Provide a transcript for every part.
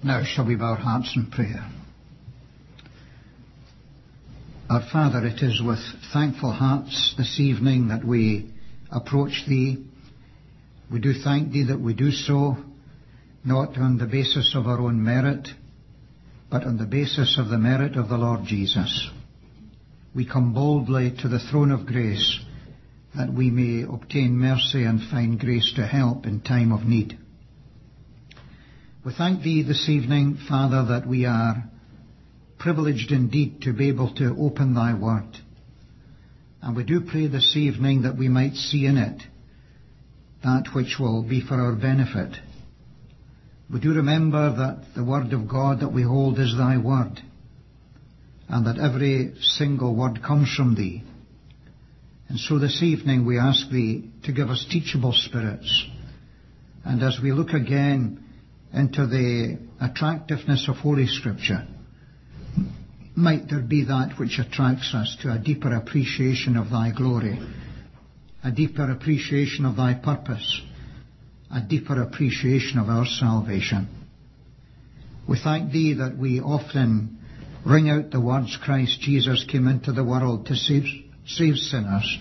Now shall we bow our hearts in prayer. Our Father, it is with thankful hearts this evening that we approach Thee. We do thank Thee that we do so, not on the basis of our own merit, but on the basis of the merit of the Lord Jesus. We come boldly to the throne of grace that we may obtain mercy and find grace to help in time of need. We thank Thee this evening, Father, that we are privileged indeed to be able to open Thy Word. And we do pray this evening that we might see in it that which will be for our benefit. We do remember that the Word of God that we hold is Thy Word, and that every single word comes from Thee. And so this evening we ask Thee to give us teachable spirits. And as we look again into the attractiveness of Holy Scripture, might there be that which attracts us to a deeper appreciation of Thy glory, a deeper appreciation of Thy purpose, a deeper appreciation of our salvation. We thank Thee that we often ring out the words, Christ Jesus came into the world to save sinners.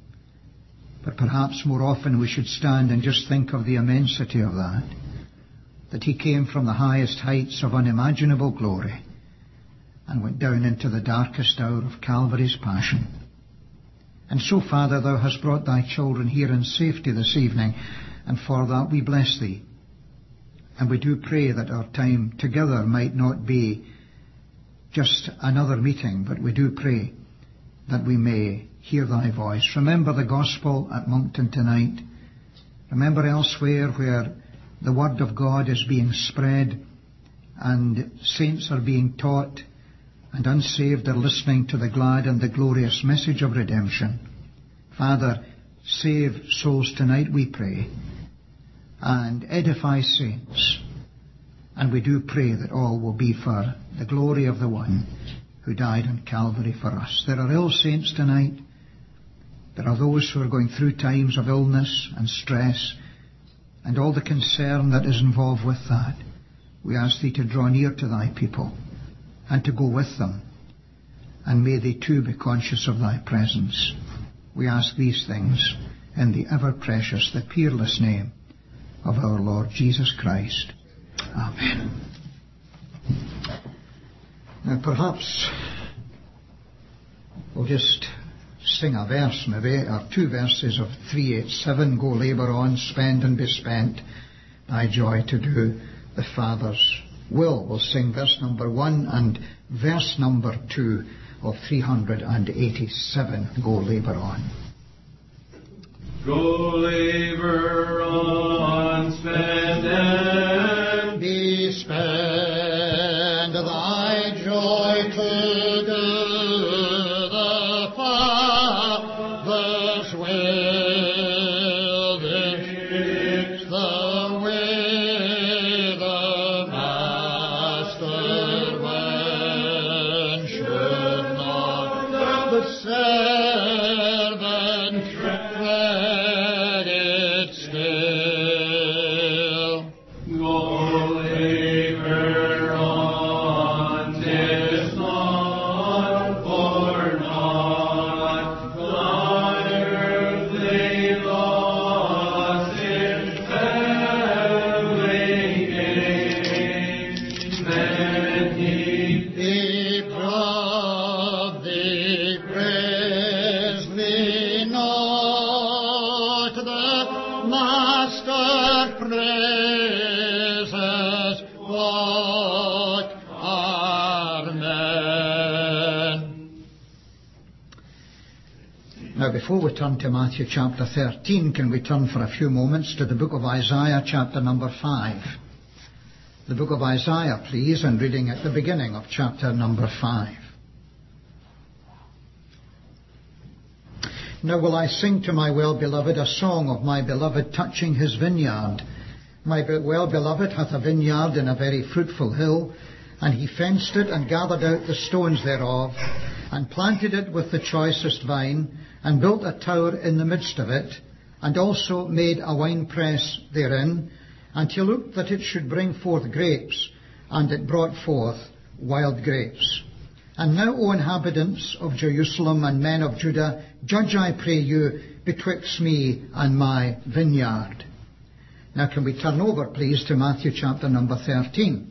But perhaps more often we should stand and just think of the immensity of that He came from the highest heights of unimaginable glory and went down into the darkest hour of Calvary's passion. And so, Father, Thou hast brought Thy children here in safety this evening, and for that we bless Thee. And we do pray that our time together might not be just another meeting, but we do pray that we may hear Thy voice. Remember the gospel at Moncton tonight. Remember elsewhere where the Word of God is being spread and saints are being taught and unsaved are listening to the glad and the glorious message of redemption. Father, save souls tonight, we pray, and edify saints. And we do pray that all will be for the glory of the one who died on Calvary for us. There are ill saints tonight. There are those who are going through times of illness and stress and all the concern that is involved with that. We ask Thee to draw near to Thy people and to go with them. And may they too be conscious of Thy presence. We ask these things in the ever-precious, the peerless name of our Lord Jesus Christ. Amen. Now perhaps we'll just sing a verse maybe, or two verses of 387, Go labour on, spend and be spent, thy joy to do the Father's will. We'll sing verse number 1 and verse number 2 of 387, Go labour on. Go labour on, spend and be spent, thy joy to do the Father's will. This the way the Master went, should not the servant tread it still. go labour on, 'tis not for naught thine earthly loss in heavenly gain. Then He He brought thee, praise thee not, the Master praises what are men. Now before we turn to Matthew chapter 13, can we turn for a few moments to the book of Isaiah chapter number 5. The book of Isaiah, please, and reading at the beginning of chapter number 5. Now will I sing to my well-beloved a song of my beloved touching his vineyard. My well-beloved hath a vineyard in a very fruitful hill, and he fenced it and gathered out the stones thereof, and planted it with the choicest vine, and built a tower in the midst of it, and also made a winepress therein, and he looked that it should bring forth grapes, and it brought forth wild grapes. And now, O inhabitants of Jerusalem and men of Judah, judge, I pray you, betwixt me and my vineyard. Now can we turn over, please, to Matthew chapter number 13.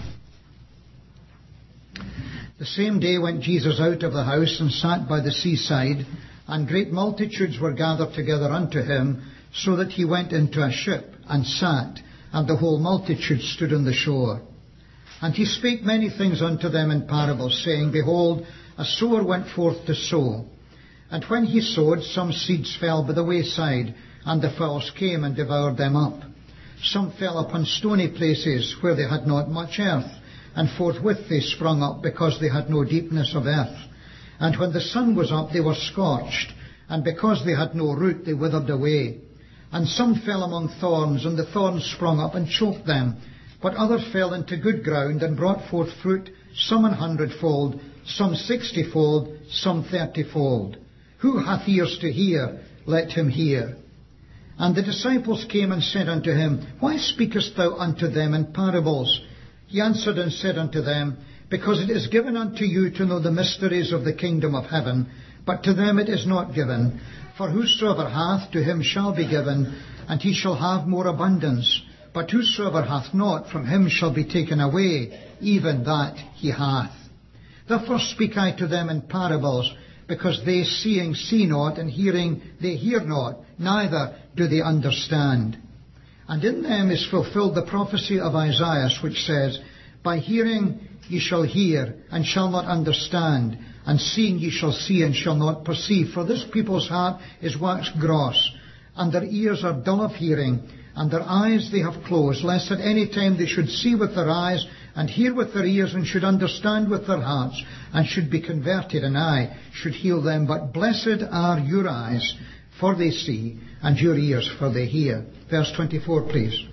The same day went Jesus out of the house and sat by the seaside, and great multitudes were gathered together unto him, so that he went into a ship and sat, and the whole multitude stood on the shore. And he spake many things unto them in parables, saying, Behold, a sower went forth to sow. And when he sowed, some seeds fell by the wayside, and the fowls came and devoured them up. Some fell upon stony places, where they had not much earth, and forthwith they sprung up, because they had no deepness of earth. And when the sun was up, they were scorched, and because they had no root, they withered away. And some fell among thorns, and the thorns sprung up and choked them. But others fell into good ground, and brought forth fruit, some 100-fold, some 60-fold, some 30-fold. Who hath ears to hear, let him hear. And the disciples came and said unto him, Why speakest thou unto them in parables? He answered and said unto them, Because it is given unto you to know the mysteries of the kingdom of heaven, but to them it is not given. For whosoever hath, to him shall be given, and he shall have more abundance. But whosoever hath not, from him shall be taken away, even that he hath. Therefore speak I to them in parables, because they seeing see not, and hearing they hear not, neither do they understand. And in them is fulfilled the prophecy of Isaiah, which says, By hearing ye shall hear, and shall not understand, and seeing ye shall see, and shall not perceive. For this people's heart is waxed gross, and their ears are dull of hearing, and their eyes they have closed, lest at any time they should see with their eyes, and hear with their ears, and should understand with their hearts, and should be converted, and I should heal them. But blessed are your eyes, for they see, and your ears, for they hear. Verse 24, please.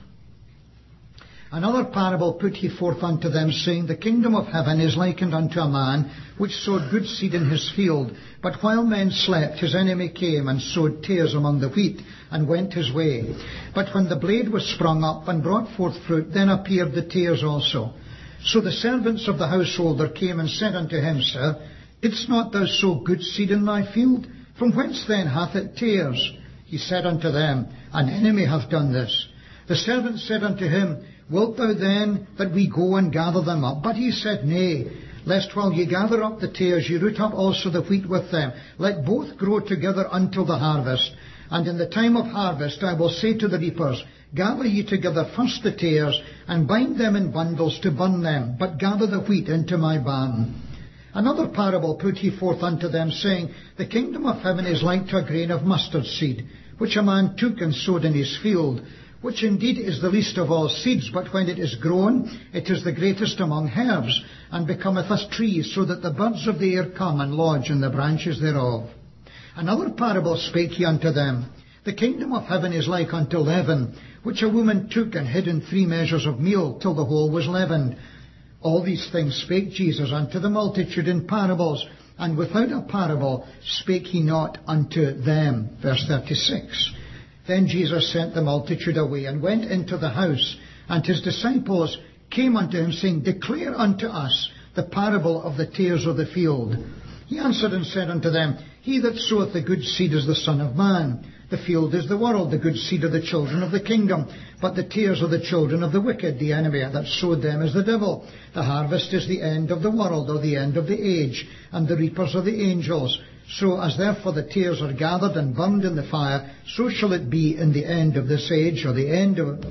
Another parable put he forth unto them, saying, The kingdom of heaven is likened unto a man, which sowed good seed in his field. But while men slept, his enemy came and sowed tares among the wheat, and went his way. But when the blade was sprung up and brought forth fruit, then appeared the tares also. So the servants of the householder came and said unto him, Sir, didst not thou sow good seed in thy field? From whence then hath it tares? He said unto them, An enemy hath done this. The servants said unto him, Wilt thou then that we go and gather them up? But he said, Nay, lest while ye gather up the tares, ye root up also the wheat with them. Let both grow together until the harvest. And in the time of harvest I will say to the reapers, Gather ye together first the tares, and bind them in bundles to burn them, but gather the wheat into my barn. Another parable put he forth unto them, saying, The kingdom of heaven is like to a grain of mustard seed, which a man took and sowed in his field, which indeed is the least of all seeds, but when it is grown, it is the greatest among herbs, and becometh a tree, so that the birds of the air come and lodge in the branches thereof. Another parable spake he unto them, The kingdom of heaven is like unto leaven, which a woman took and hid in 3 measures of meal, till the whole was leavened. All these things spake Jesus unto the multitude in parables, and without a parable spake he not unto them. Verse 36. Then Jesus sent the multitude away, and went into the house, and his disciples came unto him, saying, Declare unto us the parable of the tares of the field. He answered and said unto them, He that soweth the good seed is the Son of Man. The field is the world, the good seed are the children of the kingdom, but the tares are the children of the wicked. The enemy that sowed them is the devil. The harvest is the end of the world, or the end of the age, and the reapers are the angels. So as therefore the tares are gathered and burned in the fire, so shall it be in the end of this age, or the end of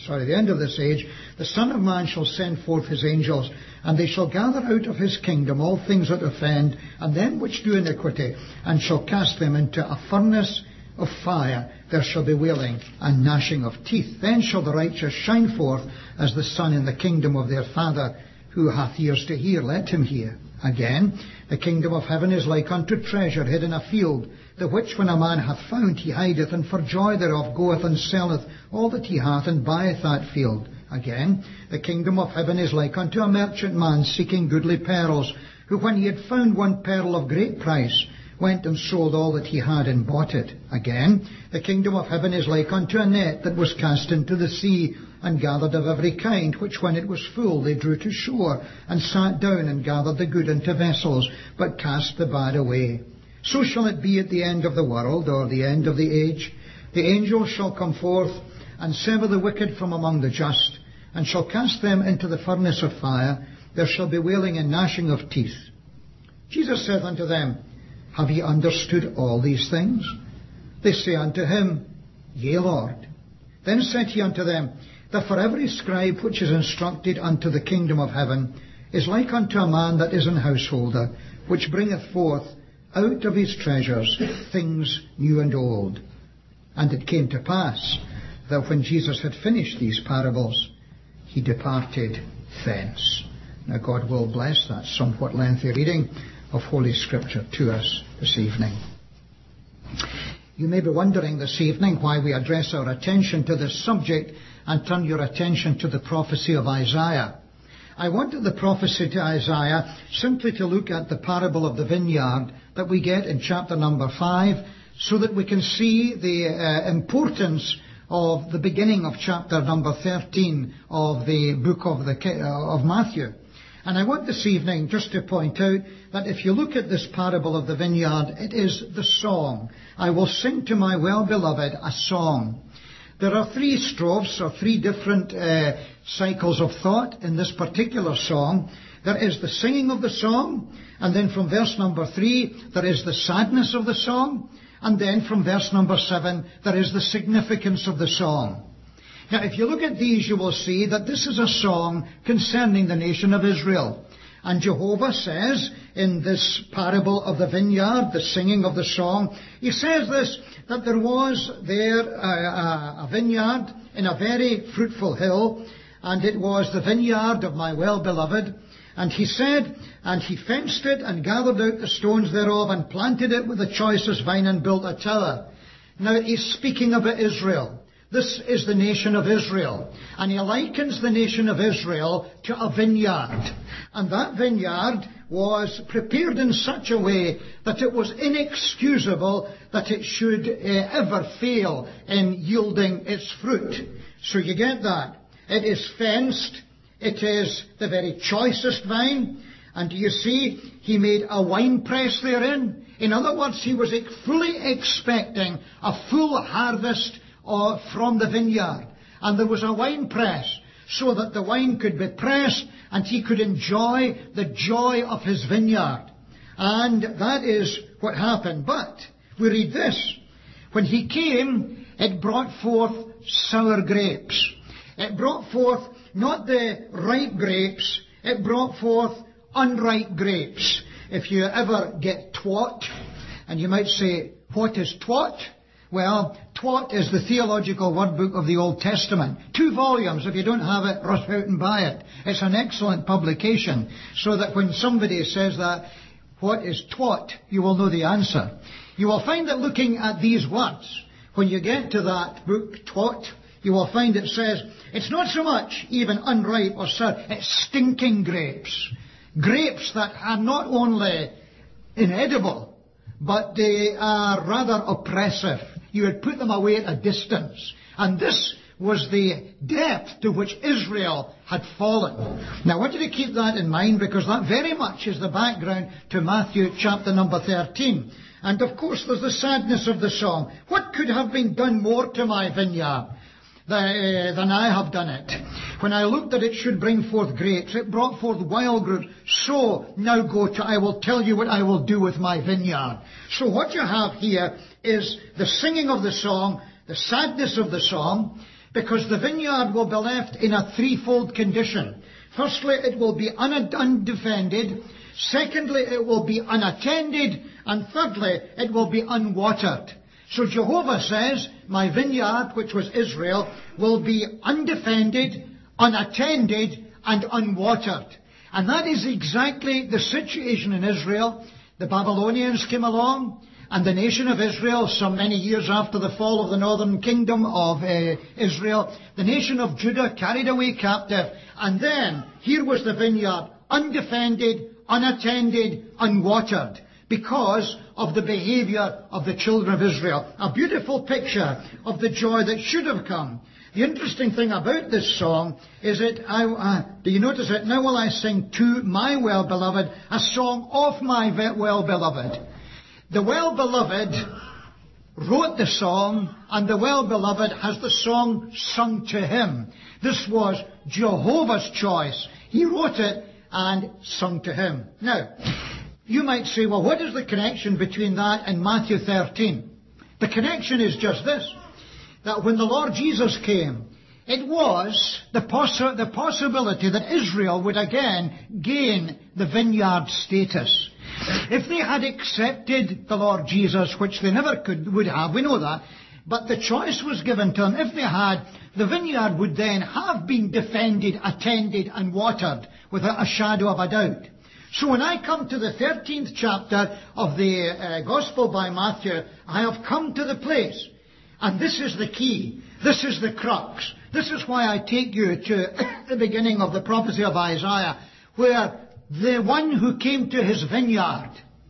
this age. The Son of Man shall send forth his angels, and they shall gather out of his kingdom all things that offend, and them which do iniquity, and shall cast them into a furnace of fire. There shall be wailing and gnashing of teeth. Then shall the righteous shine forth as the sun in the kingdom of their Father. Who hath ears to hear, let him hear. Again, the kingdom of heaven is like unto treasure hid in a field, the which when a man hath found, he hideth, and for joy thereof goeth and selleth all that he hath, and buyeth that field. Again, the kingdom of heaven is like unto a merchant man seeking goodly pearls, who when he had found one pearl of great price, went and sold all that he had and bought it. Again, the kingdom of heaven is like unto a net that was cast into the sea, and gathered of every kind, which when it was full they drew to shore, and sat down and gathered the good into vessels, but cast the bad away. So shall it be at the end of the world, or the end of the age. The angels shall come forth, and sever the wicked from among the just, and shall cast them into the furnace of fire. There shall be wailing and gnashing of teeth. Jesus saith unto them, Have ye understood all these things? They say unto him, Yea, Lord. Then said he unto them, That for every scribe which is instructed unto the kingdom of heaven is like unto a man that is an householder, which bringeth forth out of his treasures things new and old. And it came to pass that when Jesus had finished these parables, he departed thence. Now God will bless that somewhat lengthy reading of Holy Scripture to us this evening. You may be wondering this evening why we address our attention to this subject and turn your attention to the prophecy of Isaiah. I wanted the prophecy to Isaiah simply to look at the parable of the vineyard that we get in chapter number 5, so that we can see the importance of the beginning of chapter number 13 of the book of Matthew. And I want this evening just to point out that if you look at this parable of the vineyard, it is the song. I will sing to my well-beloved a song. There are three strophes, or three different cycles of thought in this particular song. There is the singing of the song, and then from verse number 3, there is the sadness of the song, and then from verse number 7, there is the significance of the song. Now, if you look at these, you will see that this is a song concerning the nation of Israel. And Jehovah says in this parable of the vineyard, the singing of the song, he says this, that there was there a vineyard in a very fruitful hill, and it was the vineyard of my well-beloved. And he said, and he fenced it, and gathered out the stones thereof, and planted it with the choicest vine, and built a tower. Now he's speaking about Israel. This is the nation of Israel. And he likens the nation of Israel to a vineyard. And that vineyard was prepared in such a way that it was inexcusable that it should ever fail in yielding its fruit. So you get that. It is fenced. It is the very choicest vine. And you see, he made a winepress therein. In other words, he was fully expecting a full harvest from the vineyard. And there was a wine press so that the wine could be pressed and he could enjoy the joy of his vineyard. And that is what happened. But we read this. When he came, it brought forth sour grapes. It brought forth not the ripe grapes, it brought forth unripe grapes. If you ever get twat, and you might say, what is twat? Well, twat is the theological word book of the Old Testament. 2 volumes. If you don't have it, rush out and buy it. It's an excellent publication, so that when somebody says that, what is twat, you will know the answer. You will find that looking at these words, when you get to that book, twat, you will find it says, it's not so much even unripe or sour, it's stinking grapes. Grapes that are not only inedible, but they are rather oppressive. You would put them away at a distance. And this was the depth to which Israel had fallen. Now I want you to keep that in mind, because that very much is the background to Matthew chapter number 13. And of course there's the sadness of the song. What could have been done more to my vineyard than I have done it? When I looked that it should bring forth grapes, it brought forth wild grapes. So now go to, I will tell you what I will do with my vineyard. So what you have here is the singing of the song, the sadness of the song, because the vineyard will be left in a threefold condition. Firstly, it will be undefended. Secondly, it will be unattended. And thirdly, it will be unwatered. So Jehovah says, my vineyard, which was Israel, will be undefended, unattended, and unwatered. And that is exactly the situation in Israel. The Babylonians came along, and the nation of Israel, some many years after the fall of the northern kingdom of Israel, the nation of Judah carried away captive. And then, here was the vineyard, undefended, unattended, unwatered. because of the behavior of the children of Israel. A beautiful picture of the joy that should have come. The interesting thing about this song is that, do you notice it? Now will I sing to my well-beloved, a song of my well-beloved. The well-beloved wrote the song, and the well-beloved has the song sung to him. This was Jehovah's choice. He wrote it and sung to him. Now, you might say, well, what is the connection between that and Matthew 13? The connection is just this, that when the Lord Jesus came, it was the possibility that Israel would again gain the vineyard status. If they had accepted the Lord Jesus, which they never would have, we know that, but the choice was given to them. If they had, the vineyard would then have been defended, attended and watered without a shadow of a doubt. So when I come to the 13th chapter of the Gospel by Matthew, I have come to the place, and this is the key, this is the crux, this is why I take you to the beginning of the prophecy of Isaiah, where the one who came to his vineyard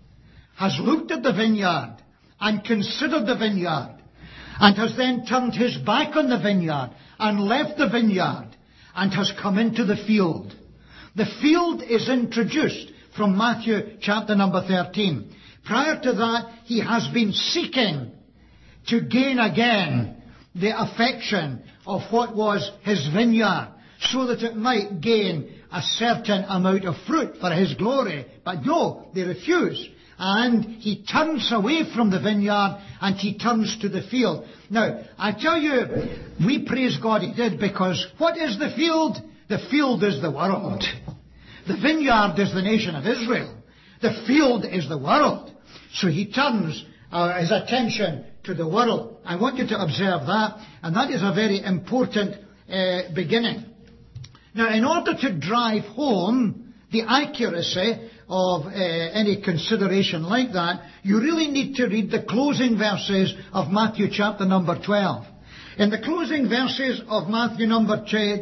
has looked at the vineyard and considered the vineyard, and has then turned his back on the vineyard and left the vineyard and has come into the field. The field is introduced from Matthew chapter number 13. Prior to that, he has been seeking to gain again the affection of what was his vineyard, so that it might gain a certain amount of fruit for his glory. But no, they refuse. And he turns away from the vineyard and he turns to the field. Now, I tell you, we praise God he did, because what is the field? The field is the world. The vineyard is the nation of Israel. The field is the world. So he turns his attention to the world. I want you to observe that, and that is a very important beginning. Now, in order to drive home the accuracy of any consideration like that, you really need to read the closing verses of Matthew chapter number 12. In the closing verses of Matthew number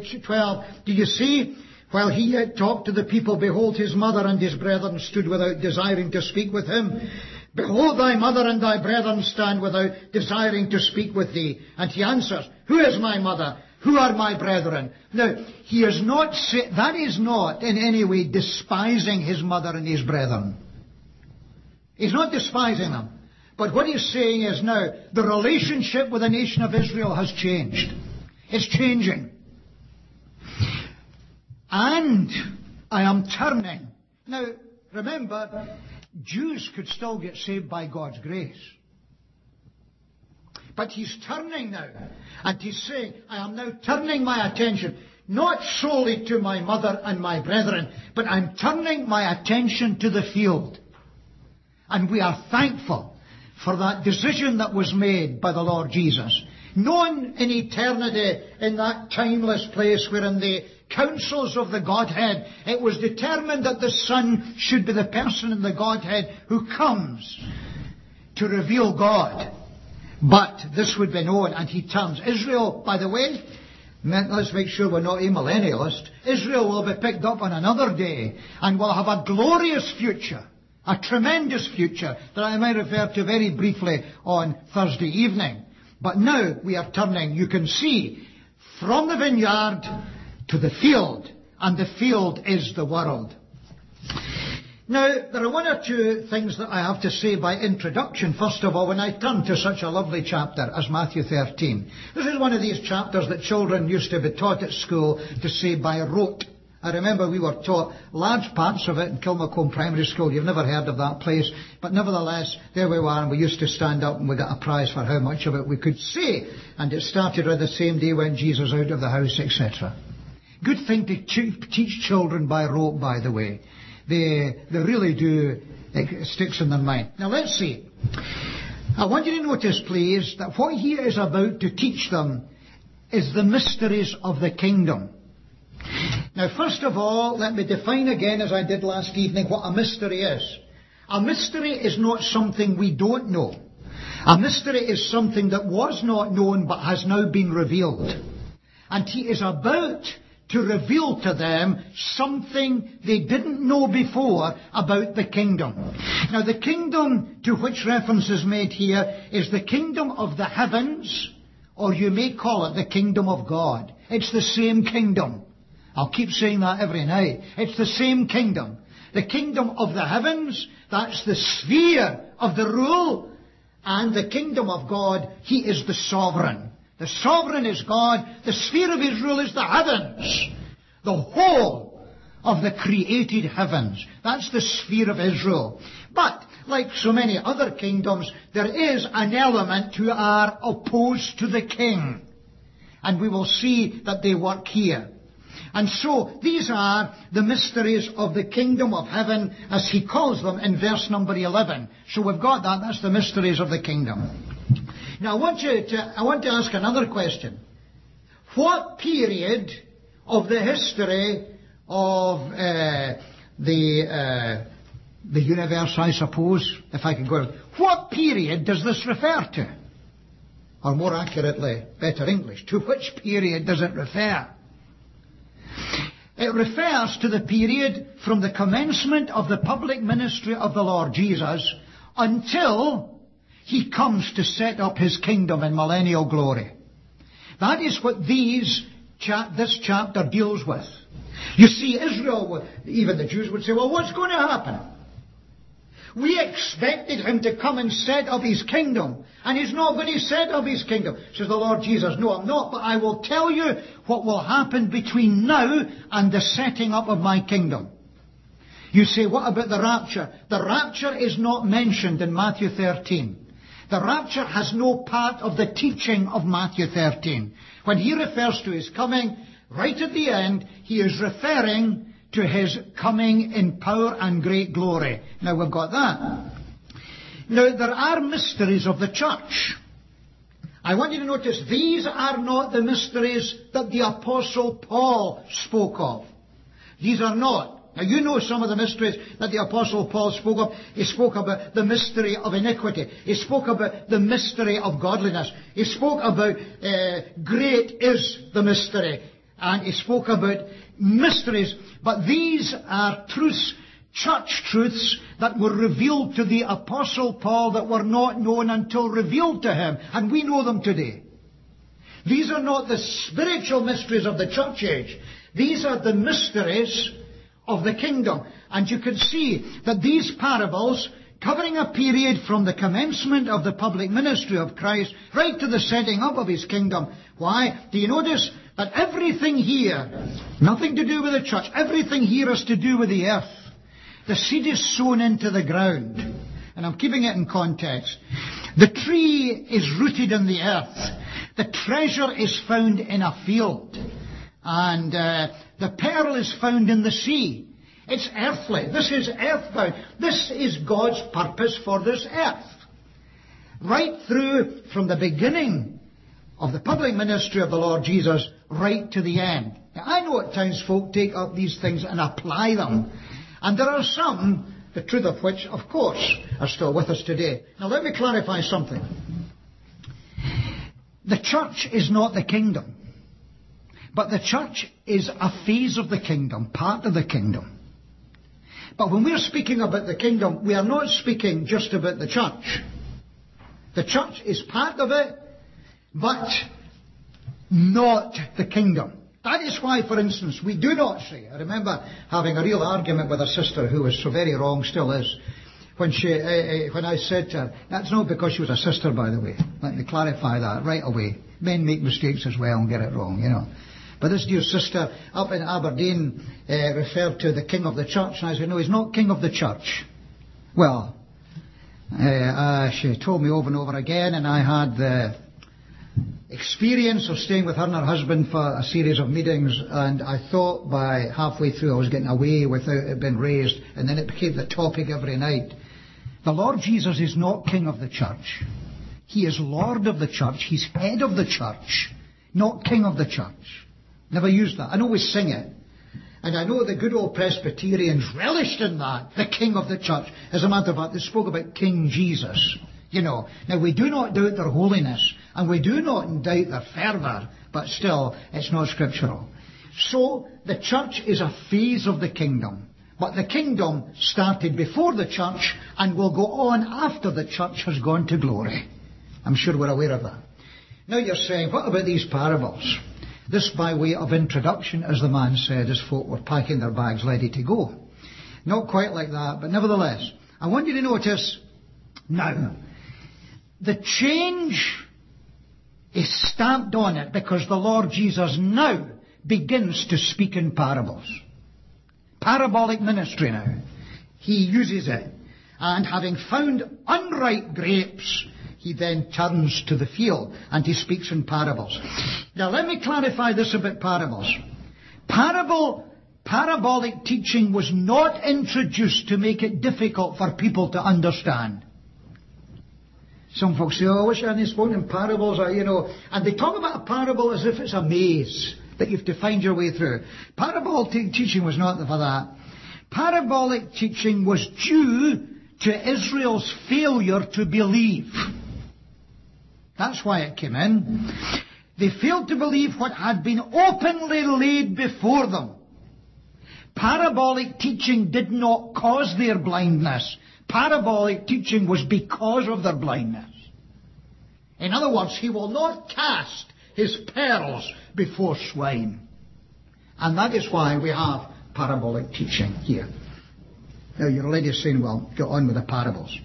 12, do you see, while he yet talked to the people, behold, his mother and his brethren stood without, desiring to speak with him. Behold, thy mother and thy brethren stand without, desiring to speak with thee. And he answers, who is my mother? Who are my brethren? Now, he is not, that is not in any way despising his mother and his brethren. He's not despising them. But what he's saying is now, the relationship with the nation of Israel has changed. It's changing. And I am turning. Now, remember, Jews could still get saved by God's grace. But he's turning now. And he's saying, I am now turning my attention, not solely to my mother and my brethren, but I'm turning my attention to the field. And we are thankful for that decision that was made by the Lord Jesus. Known in eternity, in that timeless place where in the councils of the Godhead, it was determined that the Son should be the person in the Godhead who comes to reveal God. But this would be known, and he turns. Israel, by the way, let's make sure we're not amillennialist. Israel will be picked up on another day and will have a glorious future, a tremendous future that I might refer to very briefly on Thursday evening. But now we are turning, you can see, from the vineyard to the field, and the field is the world. Now, there are one or two things that I have to say by introduction. First of all, when I turn to such a lovely chapter as Matthew 13. This is one of these chapters that children used to be taught at school to say by rote. I remember we were taught large parts of it in Kilmacombe Primary School. You've never heard of that place. But nevertheless, there we were, and we used to stand up and we got a prize for how much of it we could say. And it started on the same day when Jesus out of the house, etc. Good thing to teach children by rote, by the way. They really do, it sticks in their mind. Now let's see. I want you to notice, please, that what he is about to teach them is the mysteries of the kingdom. Now, first of all, let me define again, as I did last evening, what a mystery is. A mystery is not something we don't know. A mystery is something that was not known but has now been revealed. And he is about to reveal to them something they didn't know before about the kingdom. Now, the kingdom to which reference is made here is the kingdom of the heavens, or you may call it the kingdom of God. It's the same kingdom. I'll keep saying that every night. It's the same kingdom. The kingdom of the heavens, that's the sphere of the rule, and the kingdom of God, He is the sovereign. The sovereign is God. The sphere of His rule is the heavens. The whole of the created heavens. That's the sphere of His rule. But, like so many other kingdoms, there is an element who are opposed to the king. And we will see that they work here. And so, these are the mysteries of the kingdom of heaven, as he calls them in verse number 11. So we've got that. That's the mysteries of the kingdom. Now, I want to ask another question. What period of the history of the universe, I suppose, if I can go, what period does this refer to? Or more accurately, better English, to which period does it refer? It refers to the period from the commencement of the public ministry of the Lord Jesus until He comes to set up His kingdom in millennial glory. That is what this chapter deals with. You see, Israel, even the Jews would say, well, what's going to happen? We expected Him to come and set up His kingdom, and He's not going to set up His kingdom. Says the Lord Jesus, no, I'm not, but I will tell you what will happen between now and the setting up of my kingdom. You say, what about the rapture? The rapture is not mentioned in Matthew 13. The rapture has no part of the teaching of Matthew 13. When He refers to His coming, right at the end, He is referring to His coming in power and great glory. Now we've got that. Now there are mysteries of the church. I want you to notice these are not the mysteries that the Apostle Paul spoke of. These are not. Now you know some of the mysteries that the Apostle Paul spoke of. He spoke about the mystery of iniquity. He spoke about the mystery of godliness. He spoke about great is the mystery. And he spoke about mysteries. But these are truths, church truths, that were revealed to the Apostle Paul that were not known until revealed to him. And we know them today. These are not the spiritual mysteries of the church age. These are the mysteries of the kingdom. And you can see that these parables, covering a period from the commencement of the public ministry of Christ right to the setting up of His kingdom. Why? Do you notice that everything here, nothing to do with the church, everything here is to do with the earth. The seed is sown into the ground. And I'm keeping it in context. The tree is rooted in the earth. The treasure is found in a field. And the pearl is found in the sea. It's earthly. This is earthbound. This is God's purpose for this earth. Right through from the beginning of the public ministry of the Lord Jesus right to the end. Now, I know at times folk take up these things and apply them. And there are some, the truth of which, of course, are still with us today. Now let me clarify something. The church is not the kingdom. But the church is a phase of the kingdom, part of the kingdom. But when we're speaking about the kingdom, we are not speaking just about the church. The church is part of it, but not the kingdom. That is why, for instance, we do not say, I remember having a real argument with a sister who was so very wrong, still is, when I said to her, that's not because she was a sister, by the way. Let me clarify that right away. Men make mistakes as well and get it wrong, you know. But this dear sister up in Aberdeen referred to the king of the church, and I said, no, he's not king of the church. Well, she told me over and over again, and I had the experience of staying with her and her husband for a series of meetings, and I thought by halfway through I was getting away without it being raised, and then it became the topic every night. The Lord Jesus is not king of the church. He is Lord of the church. He's head of the church, not king of the church. Never used that. I know we sing it. And I know the good old Presbyterians relished in that, the king of the church. As a matter of fact, they spoke about King Jesus. You know. Now, we do not doubt their holiness, and we do not doubt their fervour, but still, it's not scriptural. So the church is a phase of the kingdom. But the kingdom started before the church and will go on after the church has gone to glory. I'm sure we're aware of that. Now you're saying, what about these parables? This by way of introduction, as the man said, as folk were packing their bags ready to go. Not quite like that, but nevertheless, I want you to notice now, the change is stamped on it because the Lord Jesus now begins to speak in parables. Parabolic ministry now. He uses it. And having found unripe grapes, he then turns to the field and he speaks in parables. Now let me clarify this about parables. Parabolic teaching was not introduced to make it difficult for people to understand. Some folks say, I wish I hadn't spoken in parables, and they talk about a parable as if it's a maze that you have to find your way through. Parabolic teaching was not for that. Parabolic teaching was due to Israel's failure to believe. That's why it came in. They failed to believe what had been openly laid before them. Parabolic teaching did not cause their blindness. Parabolic teaching was because of their blindness. In other words, he will not cast his pearls before swine. And that is why we have parabolic teaching here. Now you're already saying, well, get on with the parables.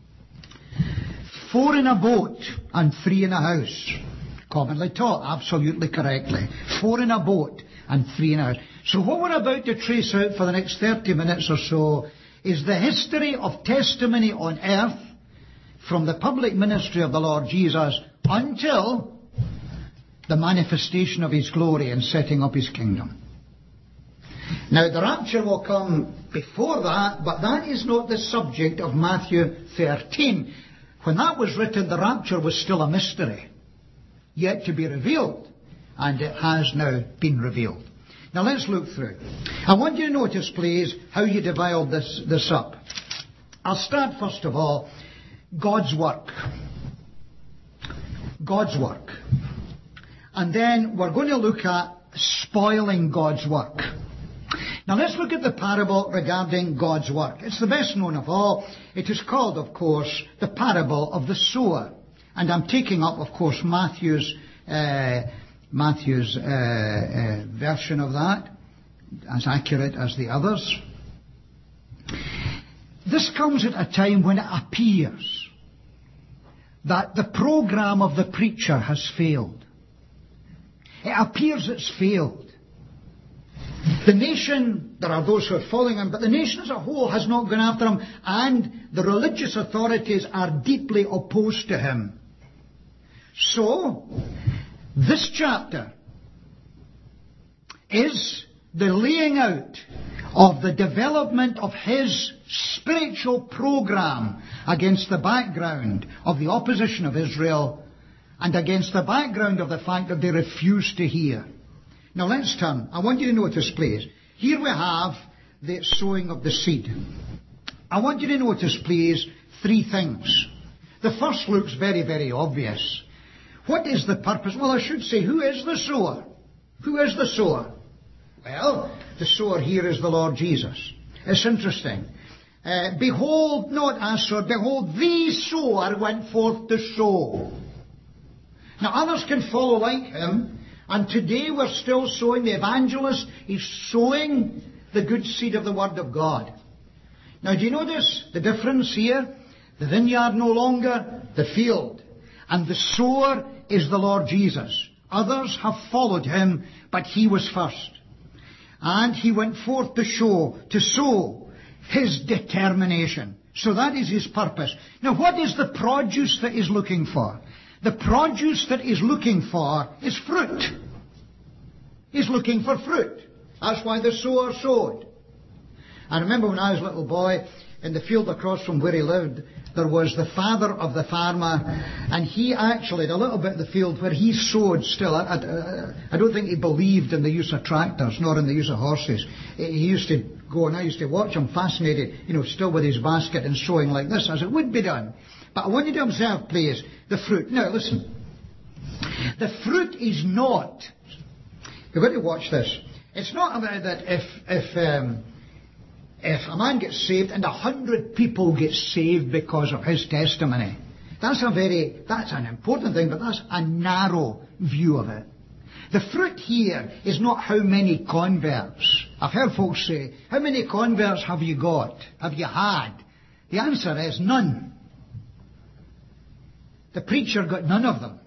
4 in a boat and 3 in a house. Commonly taught, absolutely correctly. 4 in a boat and 3 in a house. So what we're about to trace out for the next 30 minutes or so is the history of testimony on earth from the public ministry of the Lord Jesus until the manifestation of his glory and setting up his kingdom. Now the rapture will come before that, but that is not the subject of Matthew 13. When that was written, the rapture was still a mystery, yet to be revealed, and it has now been revealed. Now let's look through. I want you to notice, please, how you divide this up. I'll start first of all, God's work. God's work. And then we're going to look at spoiling God's work. Now let's look at the parable regarding God's work. It's the best known of all. It is called, of course, the parable of the sower. And I'm taking up, of course, Matthew's version of that, as accurate as the others. This comes at a time when it appears that the program of the preacher has failed. It appears it's failed. The nation, there are those who are following him, but the nation as a whole has not gone after him, and the religious authorities are deeply opposed to him. So, this chapter is the laying out of the development of his spiritual program against the background of the opposition of Israel and against the background of the fact that they refused to hear. Now let's turn. I want you to notice, please. Here we have the sowing of the seed. I want you to notice, please, 3 things. The first looks very, very obvious. What is the purpose? Well, I should say, who is the sower? Who is the sower? Well, the sower here is the Lord Jesus. It's interesting. Behold, not Asher, behold, the sower went forth to sow. Now, others can follow like him, and today we're still sowing. The evangelist is sowing the good seed of the Word of God. Now, do you notice the difference here? The vineyard no longer, the field. And the sower is the Lord Jesus. Others have followed him, but he was first. And he went forth to sow his determination. So that is his purpose. Now what is the produce that he's looking for? The produce that he's looking for is fruit. He's looking for fruit. That's why the sower sowed. I remember when I was a little boy, in the field across from where he lived, there was the father of the farmer, and he actually had a little bit of the field where he sowed still. I don't think he believed in the use of tractors, nor in the use of horses. He used to go, and I used to watch him fascinated, still with his basket and sowing like this, as it would be done. But I want you to observe, please, the fruit. Now, listen. The fruit is not, you've got to watch this. It's not about that if a man gets saved and 100 people get saved because of his testimony. That's an important thing, but that's a narrow view of it. The fruit here is not how many converts. I've heard folks say, how many converts have you got? Have you had? The answer is none. The preacher got none of them.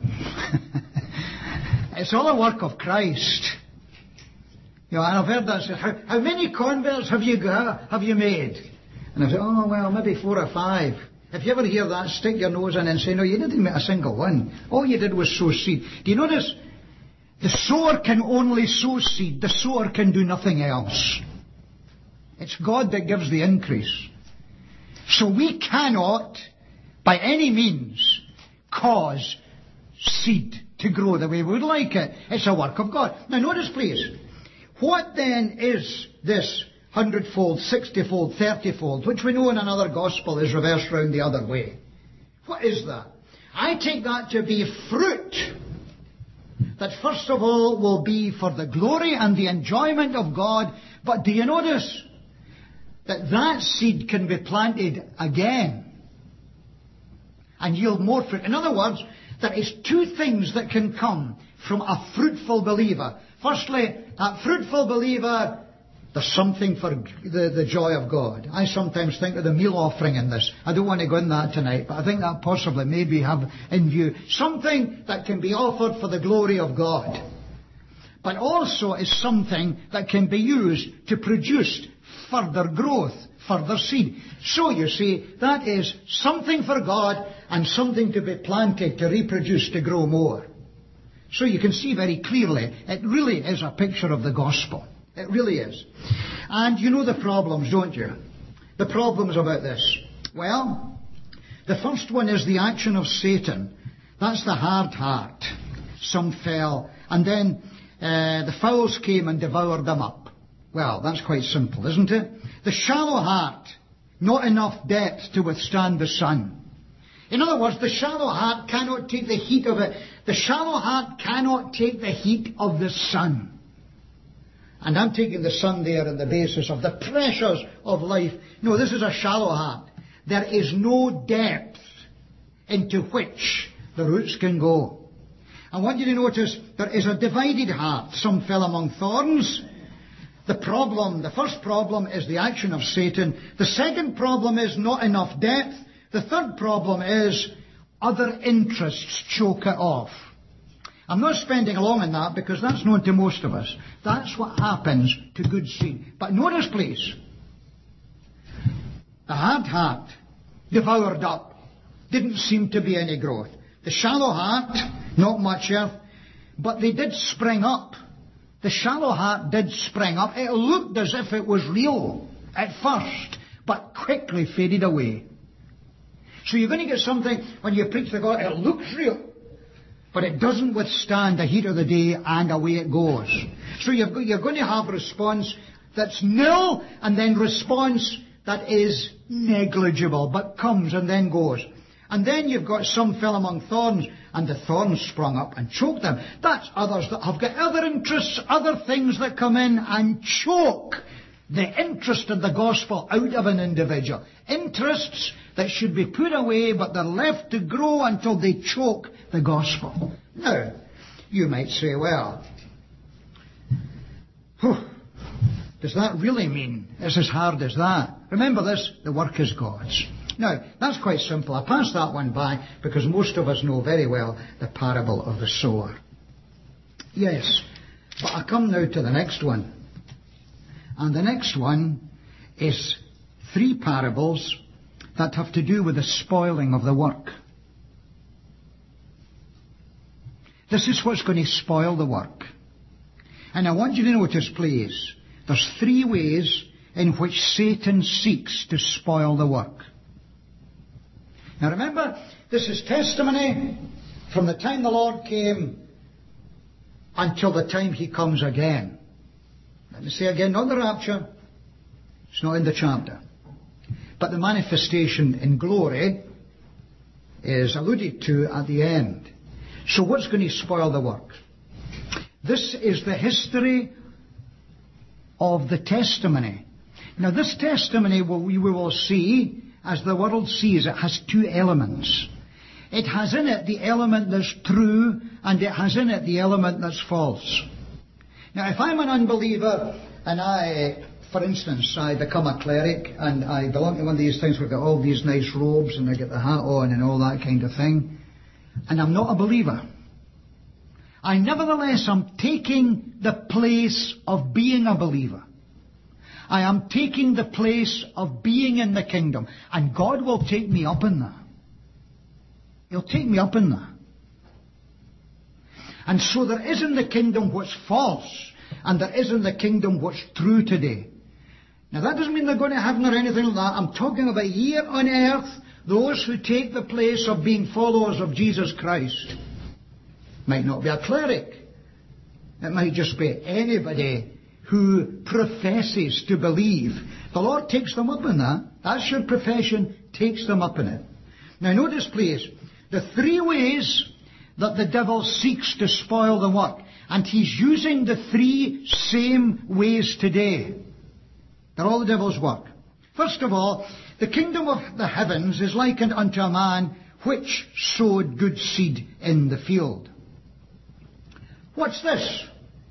It's all a work of Christ. And I've heard that said, how many converts have you made? And I say, oh, well, maybe 4 or 5. If you ever hear that, stick your nose in and say, no, you didn't make a single one. All you did was sow seed. Do you notice? The sower can only sow seed. The sower can do nothing else. It's God that gives the increase. So we cannot, by any means, cause seed to grow the way we would like it. It's a work of God. Now notice, please, what then is this 100-fold, 60-fold, 30-fold, which we know in another gospel is reversed round the other way? What is that? I take that to be fruit that first of all will be for the glory and the enjoyment of God. But do you notice that seed can be planted again and yield more fruit? In other words, there is 2 things that can come from a fruitful believer. Firstly, that fruitful believer, there's something for the joy of God. I sometimes think of the meal offering in this. I don't want to go in that tonight, but I think that possibly maybe have in view something that can be offered for the glory of God. But also is something that can be used to produce further growth, further seed. So you see, that is something for God and something to be planted to reproduce, to grow more. So you can see very clearly, it really is a picture of the gospel. It really is. And you know the problems, don't you? The problems about this. Well, the first one is the action of Satan. That's the hard heart. Some fell, and then the fowls came and devoured them up. Well, that's quite simple, isn't it? The shallow heart, not enough depth to withstand the sun. In other words, the shallow heart cannot take the heat of it. The shallow heart cannot take the heat of the sun. And I'm taking the sun there on the basis of the pressures of life. No, this is a shallow heart. There is no depth into which the roots can go. I want you to notice there is a divided heart. Some fell among thorns. The first problem is the action of Satan. The second problem is not enough depth. The third problem is other interests choke it off. I'm not spending long on that because that's known to most of us. That's what happens to good seed. But notice, please, the hard heart, devoured up, didn't seem to be any growth. The shallow heart, not much earth, but they did spring up. The shallow heart did spring up. It looked as if it was real at first, but quickly faded away. So you're going to get something, when you preach the God, it looks real, but it doesn't withstand the heat of the day, and away it goes. So you're going to have response that's nil, and then response that is negligible, but comes and then goes. And then you've got some fell among thorns, and the thorns sprung up and choked them. That's others that have got other interests, other things that come in and choke the interest of the gospel out of an individual. Interests that should be put away, but they're left to grow until they choke the gospel. Now, you might say, well, does that really mean it's as hard as that? Remember this, the work is God's. Now, that's quite simple. I passed that one by because most of us know very well the parable of the sower. Yes, but I come now to the next one. And the next one is 3 parables that have to do with the spoiling of the work. This is what's going to spoil the work. And I want you to notice, please, there's 3 ways in which Satan seeks to spoil the work. Now remember, this is testimony from the time the Lord came until the time He comes again. Let me say again, not the rapture. It's not in the chapter. But the manifestation in glory is alluded to at the end. So what's going to spoil the work? This is the history of the testimony. Now this testimony, we will see, as the world sees it, has two elements. It has in it the element that's true, and it has in it the element that's false. Now if I'm an unbeliever, and I, for instance, I become a cleric, and I belong to one of these things where I've got all these nice robes, and I get the hat on, and all that kind of thing, and I'm not a believer, I nevertheless am taking the place of being a believer. I am taking the place of being in the kingdom, and God will take me up in that. He'll take me up in that. And so there is in the kingdom what's false, and there is in the kingdom what's true today. Now that doesn't mean they're going to heaven or anything like that. I'm talking about here on earth, those who take the place of being followers of Jesus Christ. Might not be a cleric. It might just be anybody who professes to believe. The Lord takes them up in that. That's your profession, takes them up in it. Now notice please, the three ways that the devil seeks to spoil the work. And he's using the three same ways today. They're all the devil's work. First of all, the kingdom of the heavens is likened unto a man which sowed good seed in the field. What's this?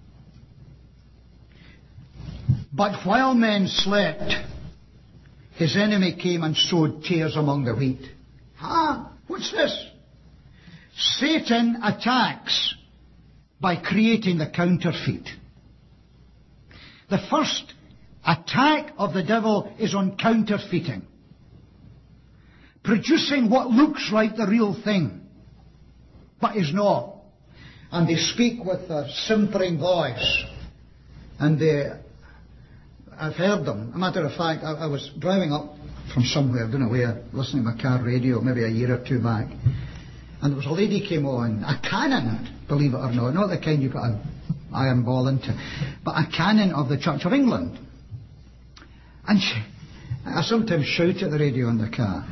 But while men slept, his enemy came and sowed tares among the wheat. What's this? Satan attacks by creating the counterfeit. The first attack of the devil is on counterfeiting. Producing what looks like the real thing, but is not. And they speak with a simpering voice. And I've heard them. A matter of fact, I was driving up from somewhere, I don't know where, listening to my car radio maybe a year or two back. And there was a lady came on, a canon, believe it or not the kind you put an iron ball into, but a canon of the Church of England. And I sometimes shout at the radio in the car.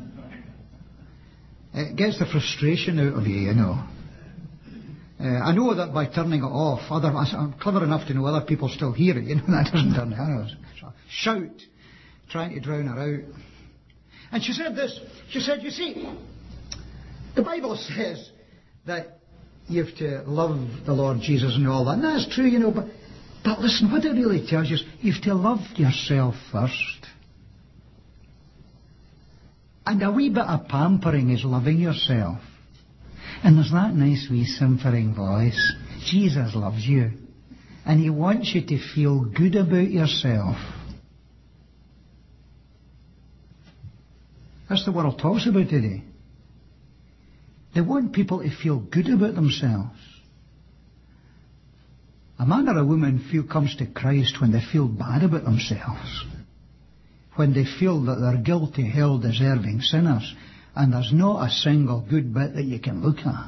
It gets the frustration out of you, you know. I know that by turning it off, I'm clever enough to know other people still hear it, you know, that doesn't turn it on. So shout, trying to drown her out. And she said this, she said, you see, the Bible says that you have to love the Lord Jesus and all that, and that's true, you know, but listen, what it really tells you is you have to love yourself first. And a wee bit of pampering is loving yourself. And there's that nice wee simpering voice. Jesus loves you. And he wants you to feel good about yourself. That's the world talks about today. They want people to feel good about themselves. A man or a woman comes to Christ when they feel bad about themselves. When they feel that they're guilty, hell deserving sinners. And there's not a single good bit that you can look at.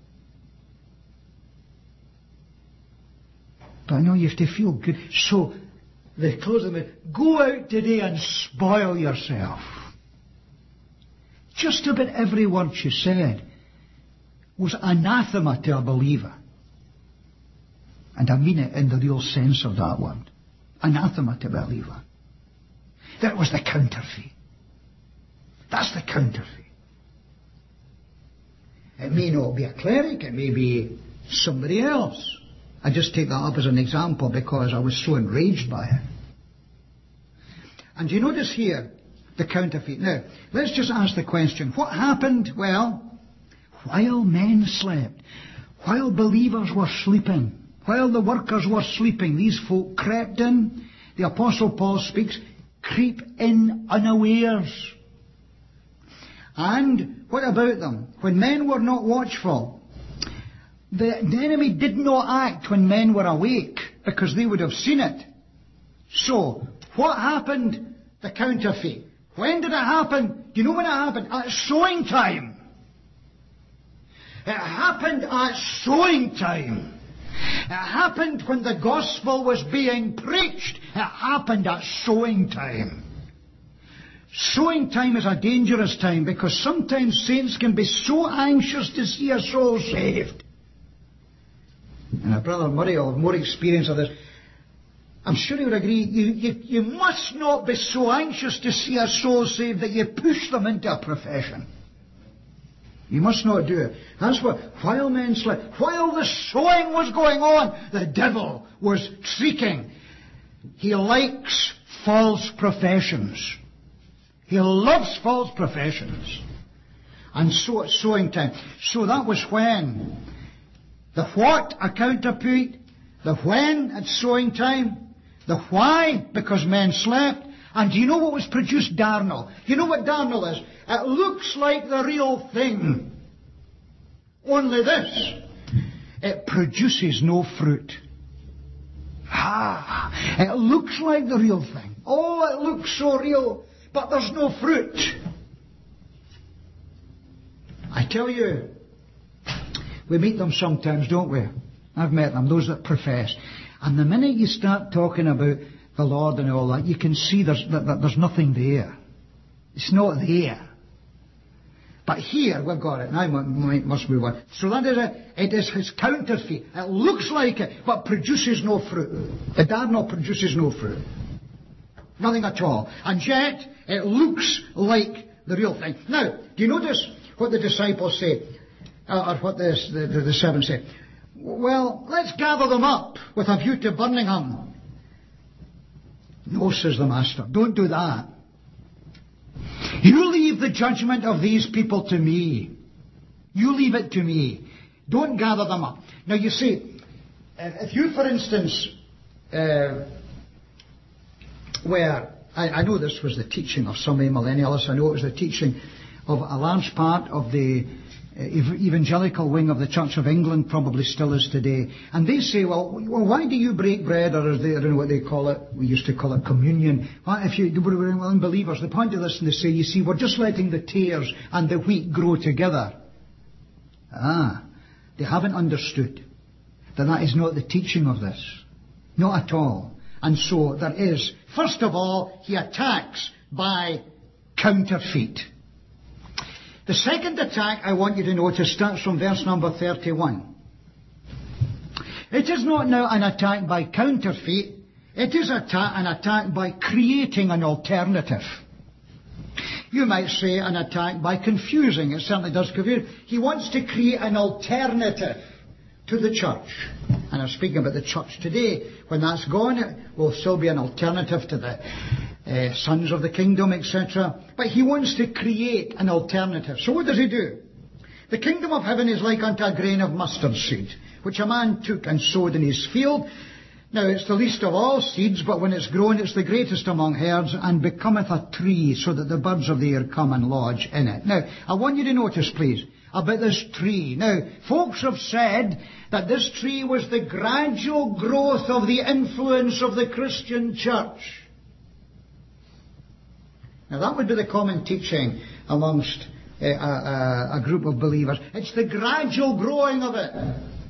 But I know you have to feel good. So they close them with, go out today and spoil yourself. Just about every word she said was anathema to a believer. And I mean it in the real sense of that word. Anathema to a believer. That was the counterfeit. That's the counterfeit. It may not be a cleric, it may be somebody else. I just take that up as an example because I was so enraged by it. And you notice here the counterfeit. Now, let's just ask the question, what happened? Well, while men slept, while believers were sleeping, while the workers were sleeping, these folk crept in. The Apostle Paul speaks, creep in unawares. And what about them? When men were not watchful, the enemy did not act when men were awake, because they would have seen it. So, what happened? The counterfeit. When did it happen? Do you know when it happened? At sowing time. It happened at sowing time. It happened when the gospel was being preached. It happened at sowing time. Sowing time is a dangerous time because sometimes saints can be so anxious to see a soul saved. And our brother Murray will have more experience of this. I'm sure you would agree, you must not be so anxious to see a soul saved that you push them into a profession. You must not do it. That's what, while men slept, while the sowing was going on, the devil was shrieking. He likes false professions. He loves false professions. And so at sowing time. So that was when. The what, a counterfeit. The when at sowing time. The why, because men slept. And do you know what was produced? Darnel. You know what darnel is? It looks like the real thing. Only this. It produces no fruit. It looks like the real thing. Oh, it looks so real, but there's no fruit. I tell you, we meet them sometimes, don't we? I've met them, those that profess. And the minute you start talking about the Lord and all that, you can see there's nothing there. It's not there. But here, we've got it. Now we must move on. So that is it is his counterfeit. It looks like it, but produces no fruit. The darnel produces no fruit. Nothing at all. And yet, it looks like the real thing. Now, do you notice what the disciples say? Or what the servants say? Well, let's gather them up with a view to burning them. No, says the master. Don't do that. You leave the judgment of these people to me. You leave it to me. Don't gather them up. Now you see, if you, for instance, where, I know this was the teaching of some amillennialists, I know it was the teaching of a large part of the evangelical wing of the Church of England, probably still is today. And they say, well, why do you break bread, or I don't know what they call it, we used to call it communion. Why, if you were unbelievers, the point of this, and they say, you see, we're just letting the tares and the wheat grow together. They haven't understood that is not the teaching of this. Not at all. And so there is, first of all, he attacks by counterfeit. The second attack, I want you to notice, starts from verse number 31. It is not now an attack by counterfeit. It is an attack by creating an alternative. You might say an attack by confusing. It certainly does confuse. He wants to create an alternative to the church. And I'm speaking about the church today. When that's gone, it will still be an alternative to the sons of the kingdom, etc. But he wants to create an alternative. So what does he do? The kingdom of heaven is like unto a grain of mustard seed, which a man took and sowed in his field. Now it's the least of all seeds, but when it's grown, it's the greatest among herbs, and becometh a tree, so that the birds of the air come and lodge in it. Now, I want you to notice, please, about this tree. Now, folks have said that this tree was the gradual growth of the influence of the Christian church. Now that would be the common teaching amongst a group of believers. It's the gradual growing of it.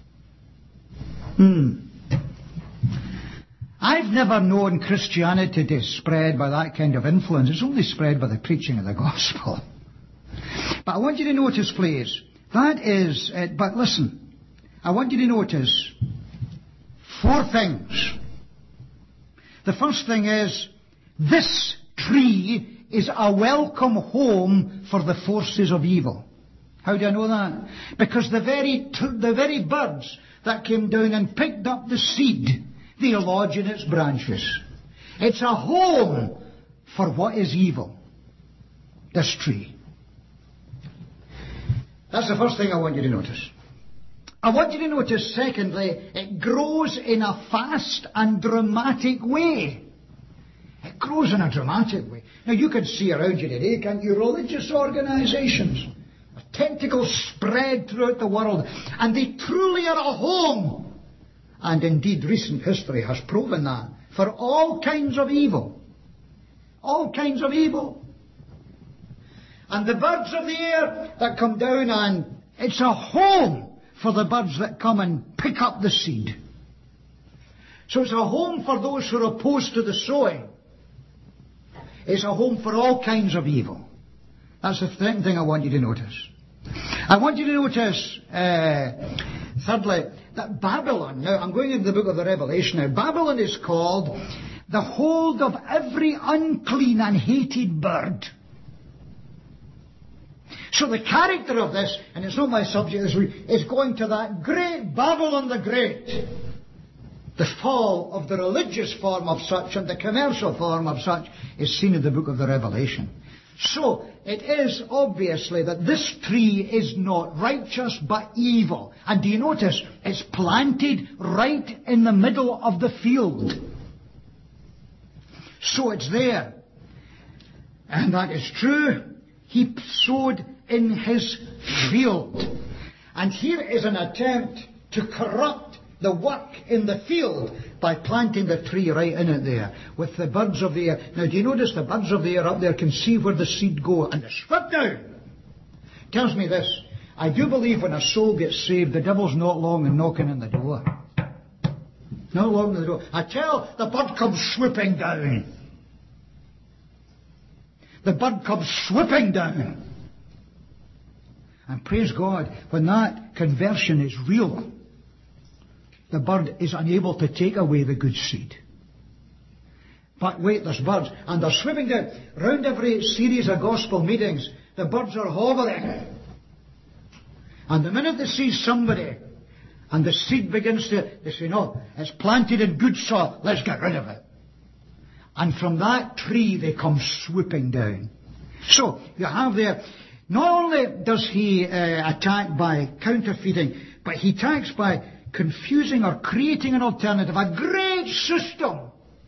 I've never known Christianity to spread by that kind of influence. It's only spread by the preaching of the gospel. But I want you to notice, please, that is, but listen, I want you to notice 4 things. The first thing is, this tree is a welcome home for the forces of evil. How do I know that? Because the very birds that came down and picked up the seed, they lodge in its branches. It's a home for what is evil. This tree. That's the first thing I want you to notice. I want you to notice, secondly, it grows in a fast and dramatic way. It grows in a dramatic way. Now you can see around you today, can't you, religious organizations. Tentacles spread throughout the world, and they truly are a home. And indeed recent history has proven that, for all kinds of evil. All kinds of evil. And the birds of the air that come down, and it's a home for the birds that come and pick up the seed. So it's a home for those who are opposed to the sowing. It's a home for all kinds of evil. That's the second thing I want you to notice. I want you to notice, thirdly, that Babylon, now I'm going into the book of the Revelation now, Babylon is called the hold of every unclean and hated bird. So the character of this, and it's not my subject this week, is going to that great Babylon the Great. The fall of the religious form of such and the commercial form of such is seen in the book of the Revelation. So, it is obviously that this tree is not righteous but evil. And do you notice, it's planted right in the middle of the field. So it's there. And that is true. He sowed in his field. And here is an attempt to corrupt the work in the field by planting the tree right in it there with the birds of the air. Now, do you notice the birds of the air up there can see where the seed go and they swoop down? Tells me this. I do believe when a soul gets saved, the devil's not long in knocking on the door. Not long in the door. I tell, the bird comes swooping down. The bird comes swooping down. And praise God, when that conversion is real, the bird is unable to take away the good seed. But wait, there's birds, and they're swimming down. Round every series of gospel meetings, the birds are hovering. And the minute they see somebody, and the seed begins to, they say, no, it's planted in good soil, let's get rid of it. And from that tree they come swooping down. So, you have there, not only does he attack by counterfeiting, but he attacks by confusing or creating an alternative, a great system.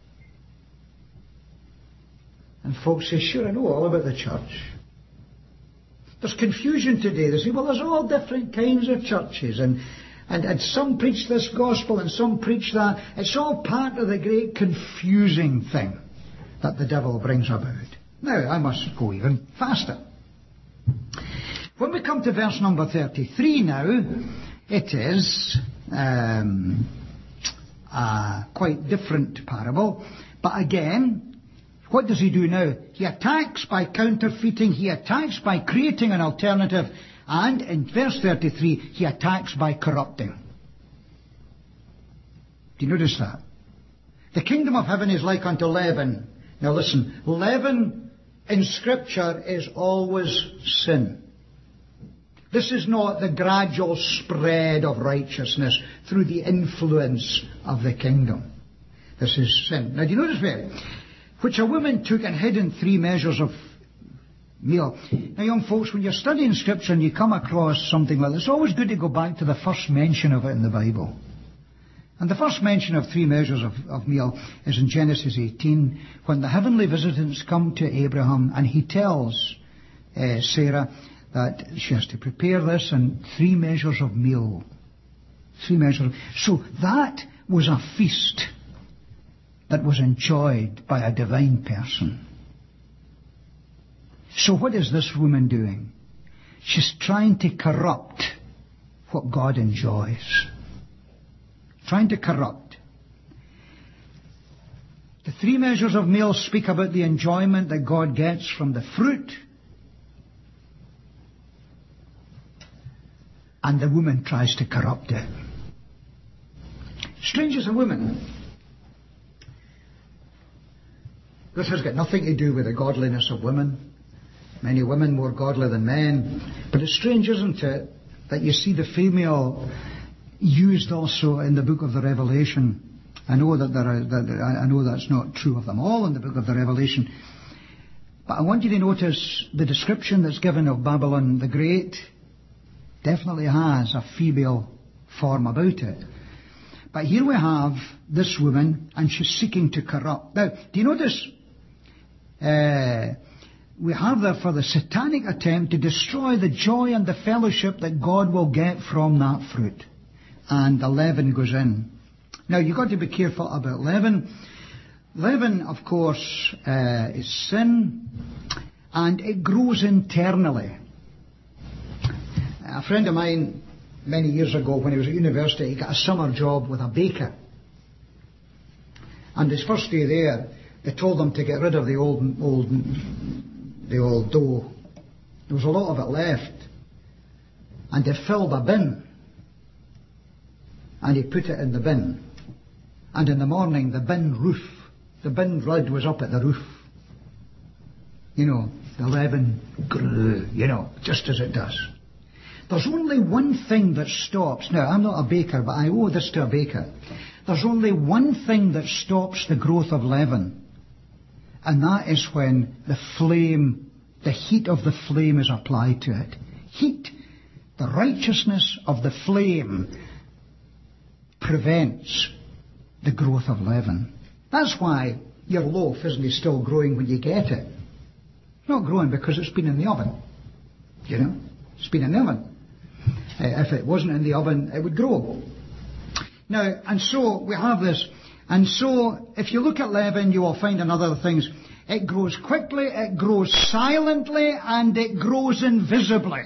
And folks say, sure, I know all about the church. There's confusion today. They say, well, there's all different kinds of churches, and some preach this gospel and some preach that. It's all part of the great confusing thing that the devil brings about. Now, I must go even faster. When we come to verse number 33 now, it is a quite different parable. But again, what does he do now? He attacks by counterfeiting, he attacks by creating an alternative, and in verse 33, he attacks by corrupting. Do you notice that? The kingdom of heaven is like unto leaven. Now listen, leaven in Scripture is always sin. This is not the gradual spread of righteousness through the influence of the kingdom. This is sin. Now do you notice where? Which a woman took and hid in 3 measures of meal. Now young folks, when you're studying Scripture and you come across something like this, it's always good to go back to the first mention of it in the Bible. And the first mention of 3 measures of meal is in Genesis 18, when the heavenly visitants come to Abraham and he tells Sarah that she has to prepare this and 3 measures of meal. 3 measures. So that was a feast that was enjoyed by a divine person. So what is this woman doing? She's trying to corrupt what God enjoys. Trying to corrupt. The 3 measures of meal speak about the enjoyment that God gets from the fruit. And the woman tries to corrupt it. Strange as a woman. This has got nothing to do with the godliness of women. Many women more godly than men. But it's strange, isn't it, that you see the female used also in the book of the Revelation. I know I know that's not true of them all in the book of the Revelation. But I want you to notice the description that's given of Babylon the Great definitely has a female form about it. But here we have this woman, and she's seeking to corrupt. Now, do you notice, we have therefore the satanic attempt to destroy the joy and the fellowship that God will get from that fruit. And the leaven goes in. Now, you've got to be careful about leaven. Leaven, of course, is sin, and it grows internally. A friend of mine, many years ago, when he was at university, he got a summer job with a baker. And his first day there, they told him to get rid of the old dough. There was a lot of it left. And they filled a bin. and he put it in the bin. And in the morning, the bin lid was up at the roof. The leaven grew, just as it does. There's only one thing that stops. Now, I'm not a baker, but I owe this to a baker. There's only one thing that stops the growth of leaven. And that is when the heat of the flame is applied to it. Heat, the righteousness of the flame, prevents the growth of leaven. That's why your loaf isn't still growing when you get it. It's not growing because it's been in the oven. It's been in the oven. If it wasn't in the oven, it would grow. Now, and so we have this. And so, if you look at leaven, you will find in other things, it grows quickly, it grows silently, and it grows invisibly.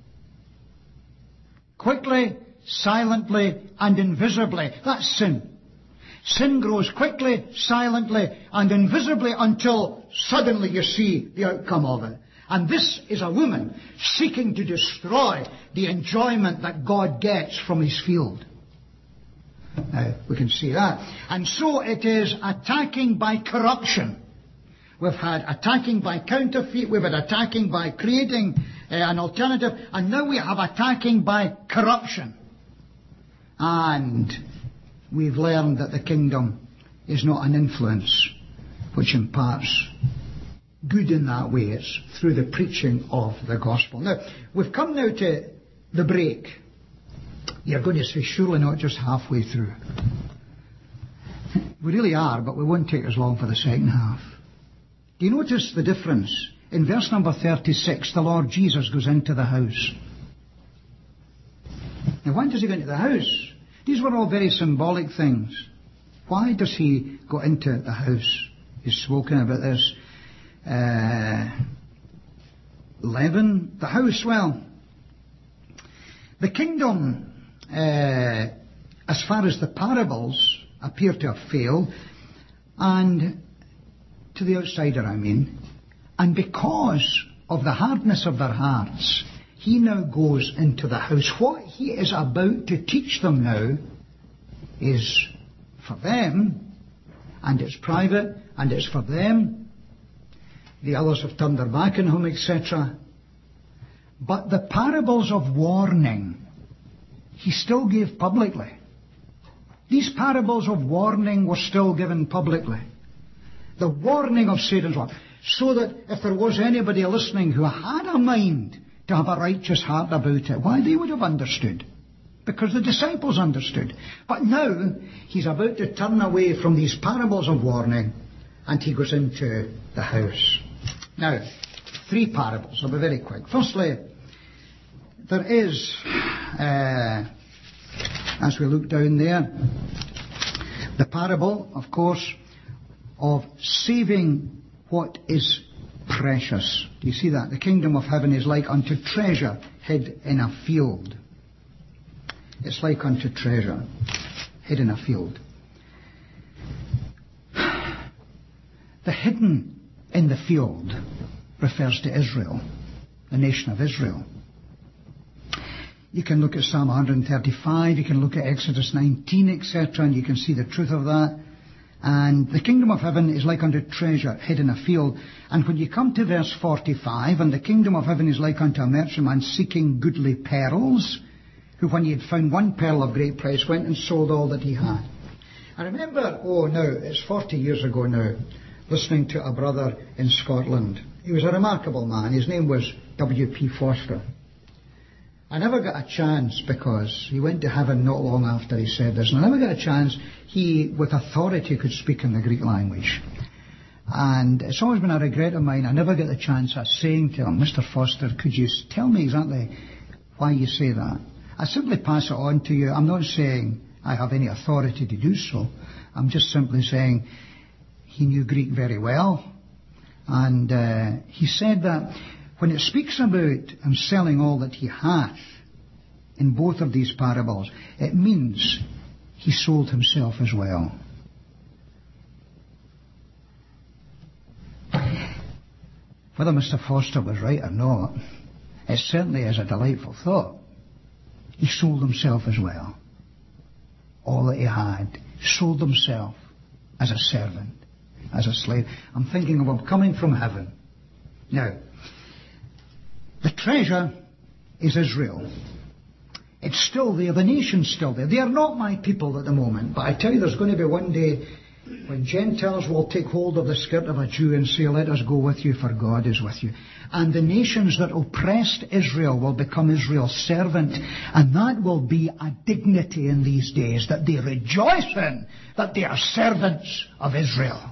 Quickly, silently, and invisibly. That's sin. Sin grows quickly, silently, and invisibly until suddenly you see the outcome of it. And this is a woman seeking to destroy the enjoyment that God gets from his field. Now, we can see that. And so it is attacking by corruption. We've had attacking by counterfeit, we've had attacking by creating an alternative, and now we have attacking by corruption. And we've learned that the kingdom is not an influence which imparts good in that way. It's through the preaching of the gospel. Now, we've come now to the break. You're going to say, surely not just halfway through. We really are, but we won't take as long for the second half. Do you notice the difference? In verse number 36, the Lord Jesus goes into the house. Now, why does he go into the house? These were all very symbolic things. Why does he go into the house? He's spoken about this. Leaven, the house. Well, the kingdom, as far as the parables appear to have failed, and to the outsider I mean, and because of the hardness of their hearts, he now goes into the house. What he is about to teach them now is for them, and it's private, and it's for them. The others have turned their back on him, etc. But the parables of warning, he still gave publicly. These parables of warning were still given publicly. The warning of Satan's work. So that if there was anybody listening who had a mind to have a righteous heart about it, why, they would have understood. Because the disciples understood. But now, he's about to turn away from these parables of warning, and he goes into the house. Now, 3 parables. I'll be very quick. Firstly, there is, as we look down there, the parable, of course, of saving what is precious. Do you see that? The kingdom of heaven is like unto treasure hid in a field. It's like unto treasure hid in a field. The hidden in the field refers to Israel, the nation of Israel. You can look at Psalm 135, you can look at Exodus 19, etc., and you can see the truth of that. And the kingdom of heaven is like unto treasure hid in a field. And when you come to verse 45, and the kingdom of heaven is like unto a merchantman seeking goodly pearls, who when he had found one pearl of great price went and sold all that he had. I remember, it's 40 years ago now, listening to a brother in Scotland. He was a remarkable man. His name was W.P. Foster. I never got a chance, because he went to heaven not long after he said this, and I never got a chance. He, with authority, could speak in the Greek language. And it's always been a regret of mine, I never get the chance of saying to him, Mr. Foster, could you tell me exactly why you say that? I simply pass it on to you. I'm not saying I have any authority to do so. I'm just simply saying he knew Greek very well. And he said that when it speaks about him selling all that he hath in both of these parables, it means he sold himself as well. Whether Mr. Foster was right or not, it certainly is a delightful thought. He sold himself as well. all that he had, sold himself as a servant, as a slave. I'm thinking of him coming from heaven. Now, the treasure is Israel. It's still there. The nation's still there. They are not my people at the moment. But I tell you, there's going to be one day when Gentiles will take hold of the skirt of a Jew and say, let us go with you, for God is with you. And the nations that oppressed Israel will become Israel's servant. And that will be a dignity in these days, that they rejoice in, that they are servants of Israel.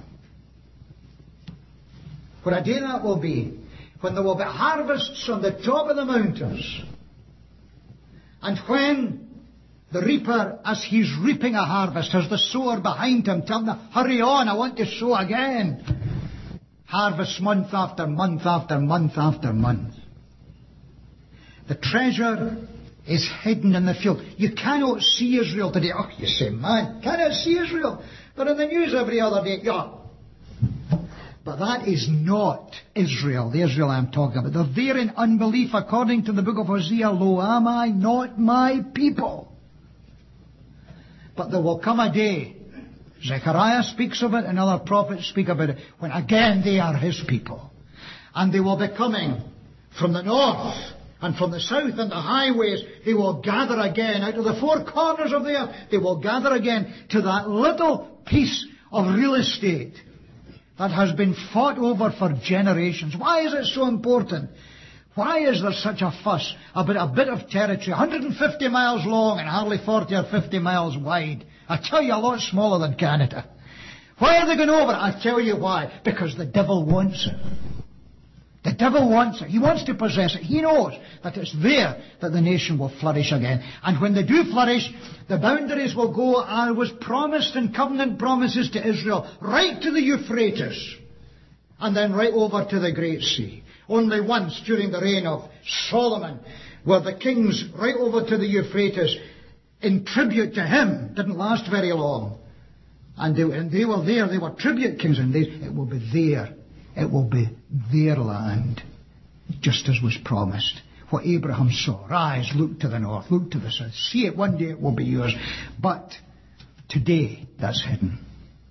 What a day that will be, when there will be harvests on the top of the mountains. And when the reaper, as he's reaping a harvest, has the sower behind him telling him, hurry on, I want to sow again. Harvest month after month after month after month. The treasure is hidden in the field. You cannot see Israel today. Oh, you say, man, cannot see Israel. They're in the news every other day. Yeah. But that is not Israel, the Israel I'm talking about. They're there in unbelief, according to the book of Hosea. Lo, am I not my people? But there will come a day, Zechariah speaks of it and other prophets speak about it, when again they are his people. And they will be coming from the north and from the south and the highways. They will gather again out of the four corners of the earth. They will gather again to that little piece of real estate that has been fought over for generations. Why is it so important? Why is there such a fuss about a bit of territory, 150 miles long and hardly 40 or 50 miles wide? I tell you, a lot smaller than Canada. Why are they going over it? I tell you why. Because the devil wants it. The devil wants it. He wants to possess it. He knows that it's there that the nation will flourish again. And when they do flourish, the boundaries will go, as was promised in covenant promises to Israel, right to the Euphrates, and then right over to the Great Sea. Only once during the reign of Solomon were the kings right over to the Euphrates in tribute to him. Didn't last very long. And they were there. They were tribute kings, and it will be there. It will be their land, just as was promised. What Abraham saw. Rise, look to the north, look to the south. See it, one day it will be yours. But today, that's hidden.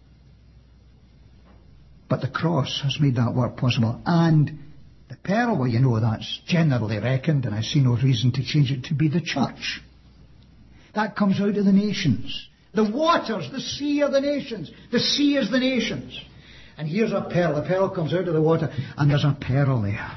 But the cross has made that work possible. And the pearl, well, you know, that's generally reckoned, and I see no reason to change it, to be the church. That comes out of the nations. The waters, the sea are the nations. The sea is the nations. And here's a pearl. The pearl comes out of the water, and there's a pearl there.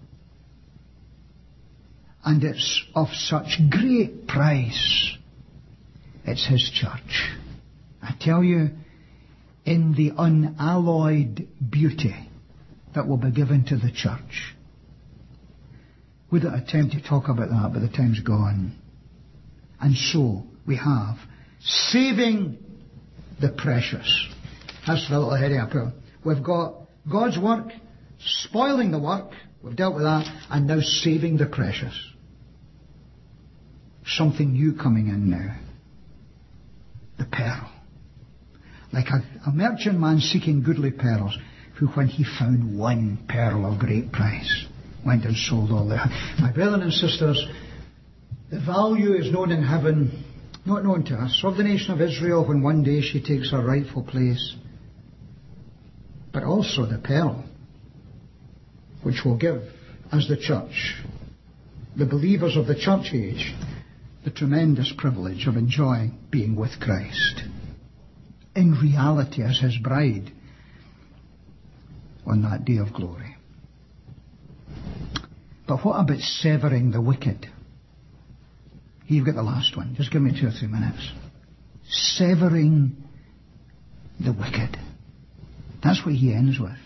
And it's of such great price. It's his church. I tell you, in the unalloyed beauty that will be given to the church. We don't attempt to talk about that, but the time's gone. And so we have saving the precious. That's the little heading up here. We've got God's work, spoiling the work, we've dealt with that, and now saving the precious. Something new coming in now. The pearl. Like a merchant man seeking goodly pearls, who when he found one pearl of great price, went and sold all that. My brethren and sisters, the value is known in heaven, not known to us, of the nation of Israel when one day she takes her rightful place. But also the pearl, which will give, as the church, the believers of the church age, the tremendous privilege of enjoying being with Christ in reality as his bride on that day of glory. But what about severing the wicked? You've got the last one. Just give me 2 or 3 minutes. Severing the wicked. That's what he ends with.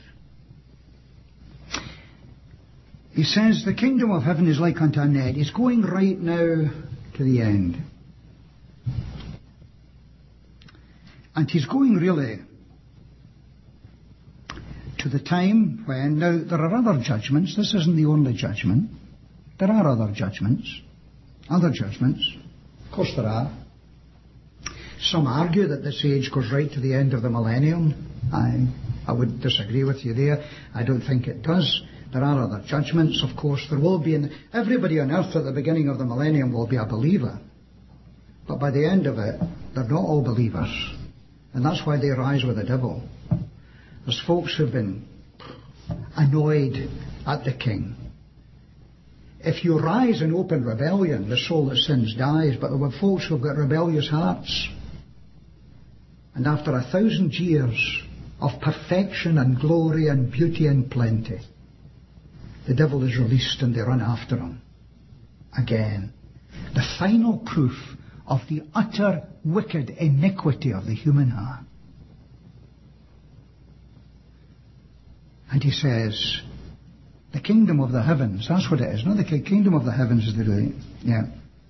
He says, the kingdom of heaven is like unto a net. He's going right now to the end. And he's going really to the time when, now there are other judgments. This isn't the only judgment. There are other judgments. Other judgments. Of course there are. Some argue that this age goes right to the end of the millennium. I would disagree with you there. I don't think it does. There are other judgments, of course. There will be. Everybody on earth at the beginning of the millennium will be a believer. But by the end of it, They're not all believers. And that's why they rise with the devil. There's folks who've been annoyed at the king. If you rise in open rebellion, the soul that sins dies, but there were folks who've got rebellious hearts. And after 1,000 years of perfection and glory and beauty and plenty, the devil is released and they run after him again. The final proof of the utter wicked iniquity of the human heart. And he says, the kingdom of the heavens, that's what it is. Not the kingdom of the heavens is the... Yeah.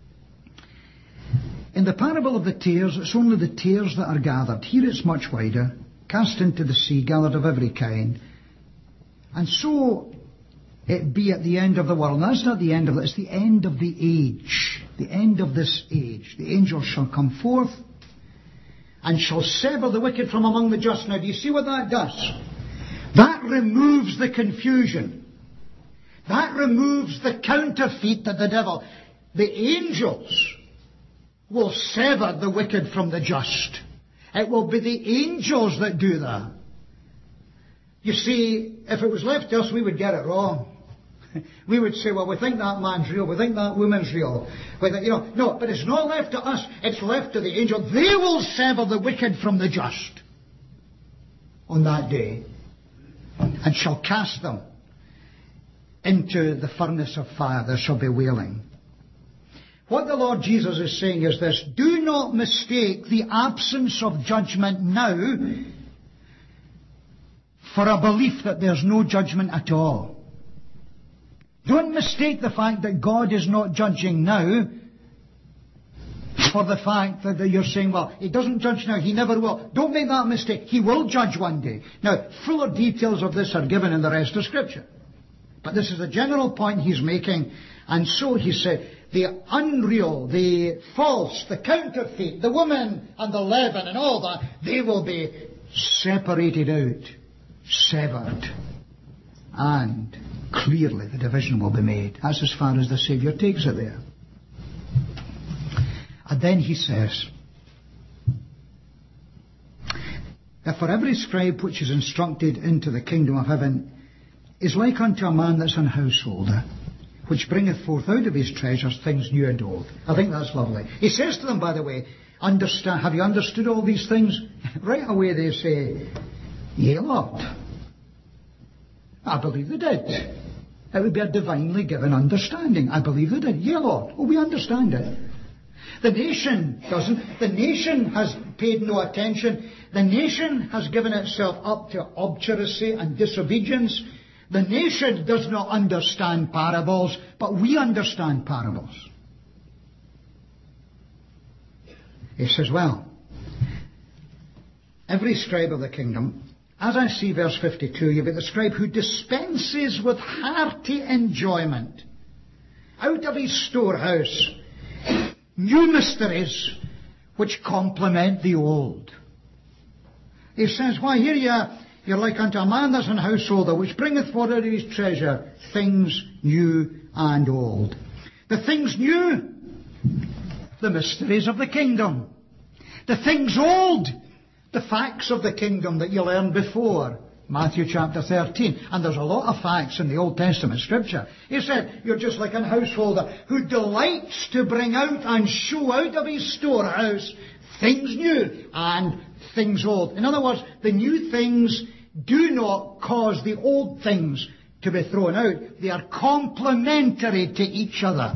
In the parable of the tares, it's only the tares that are gathered. Here it's much wider. Cast into the sea, gathered of every kind. And so it be at the end of the world. And that's not the end of it, it's the end of the age. The end of this age. The angels shall come forth and shall sever the wicked from among the just. Now, do you see what that does? That removes the confusion. That removes the counterfeit that the devil... The angels will sever the wicked from the just. It will be the angels that do that. You see, if it was left to us, we would get it wrong. We would say, well, we think that man's real, we think that woman's real. No, but it's not left to us, it's left to the angel. They will sever the wicked from the just on that day, and shall cast them into the furnace of fire. There shall be wailing. What the Lord Jesus is saying is this: do not mistake the absence of judgment now for a belief that there's no judgment at all. Don't mistake the fact that God is not judging now for the fact that you're saying, well, He doesn't judge now, He never will. Don't make that mistake. He will judge one day. Now, fuller details of this are given in the rest of Scripture. But this is the general point He's making. And so He said, the unreal, the false, the counterfeit, the woman and the leaven and all that, they will be separated out, severed. And clearly the division will be made. That's as far as the Saviour takes it there. And then He says, that for every scribe which is instructed into the kingdom of heaven is like unto a man that's an householder, which bringeth forth out of his treasures things new and old. I think that's lovely. He says to them, by the way, have you understood all these things? Right away they say, yea, Lord. I believe they did. It would be a divinely given understanding. I believe they did. Yea, Lord. Oh, we understand it. The nation doesn't. The nation has paid no attention. The nation has given itself up to obduracy and disobedience. The nation does not understand parables, but we understand parables. He says, well, every scribe of the kingdom, as I see verse 52, you've got the scribe who dispenses with hearty enjoyment out of his storehouse new mysteries which complement the old. He says, why, here you are. You're like unto a man that's an householder, which bringeth forth out of his treasure things new and old. The things new, the mysteries of the kingdom. The things old, the facts of the kingdom that you learned before. Matthew chapter 13. And there's a lot of facts in the Old Testament Scripture. He said, you're just like an householder who delights to bring out and show out of his storehouse things new and things old. In other words, the new things do not cause the old things to be thrown out. They are complementary to each other.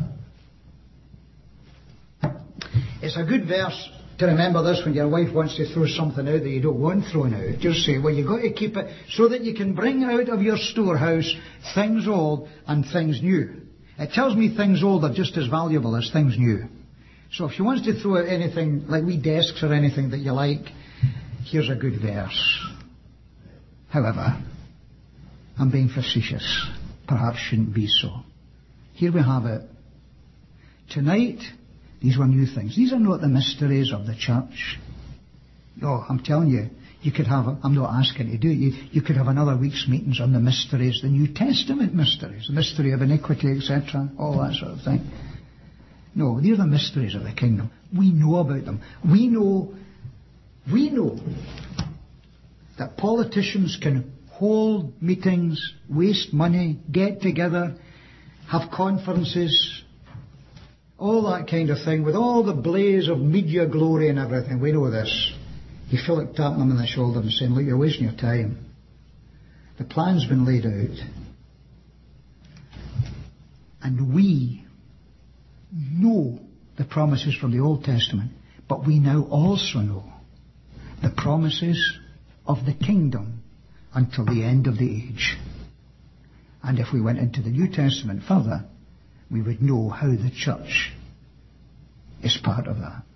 It's a good verse to remember this when your wife wants to throw something out that you don't want thrown out. Just say, well, you've got to keep it so that you can bring out of your storehouse things old and things new. It tells me things old are just as valuable as things new. So if she wants to throw out anything, like wee desks or anything that you like, here's a good verse. However, I'm being facetious. Perhaps shouldn't be so. Here we have it. Tonight, these were new things. These are not the mysteries of the church. Oh, I'm telling you, you could have, I'm not asking you to do it, you could have another week's meetings on the mysteries, the New Testament mysteries, the mystery of iniquity, etc., all that sort of thing. No, they're the mysteries of the kingdom. We know about them. We know that politicians can hold meetings, waste money, get together, have conferences, all that kind of thing, with all the blaze of media glory and everything. We know this. You feel like tapping them on the shoulder and saying, look, you're wasting your time. The plan's been laid out. And we know the promises from the Old Testament, but we now also know the promises of the kingdom until the end of the age. And if we went into the New Testament further, we would know how the church is part of that.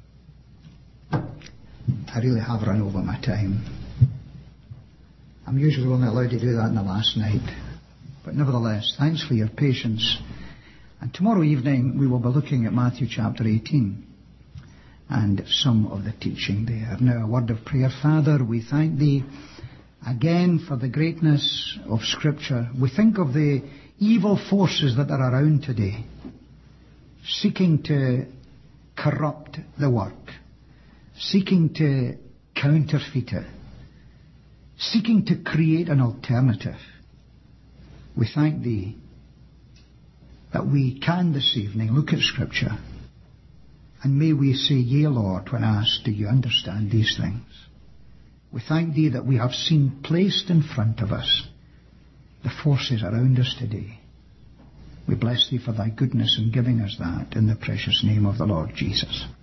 I really have run over my time. I'm usually only allowed to do that in the last night. But nevertheless, thanks for your patience. And tomorrow evening we will be looking at Matthew chapter 18 and some of the teaching there. Now, a word of prayer. Father, we thank Thee again for the greatness of Scripture. We think of the evil forces that are around today, seeking to corrupt the work, seeking to counterfeit it, seeking to create an alternative. We thank Thee that we can this evening look at Scripture, and may we say, yea, Lord, when asked, do you understand these things? We thank Thee that we have seen placed in front of us the forces around us today. We bless Thee for Thy goodness in giving us that, in the precious name of the Lord Jesus.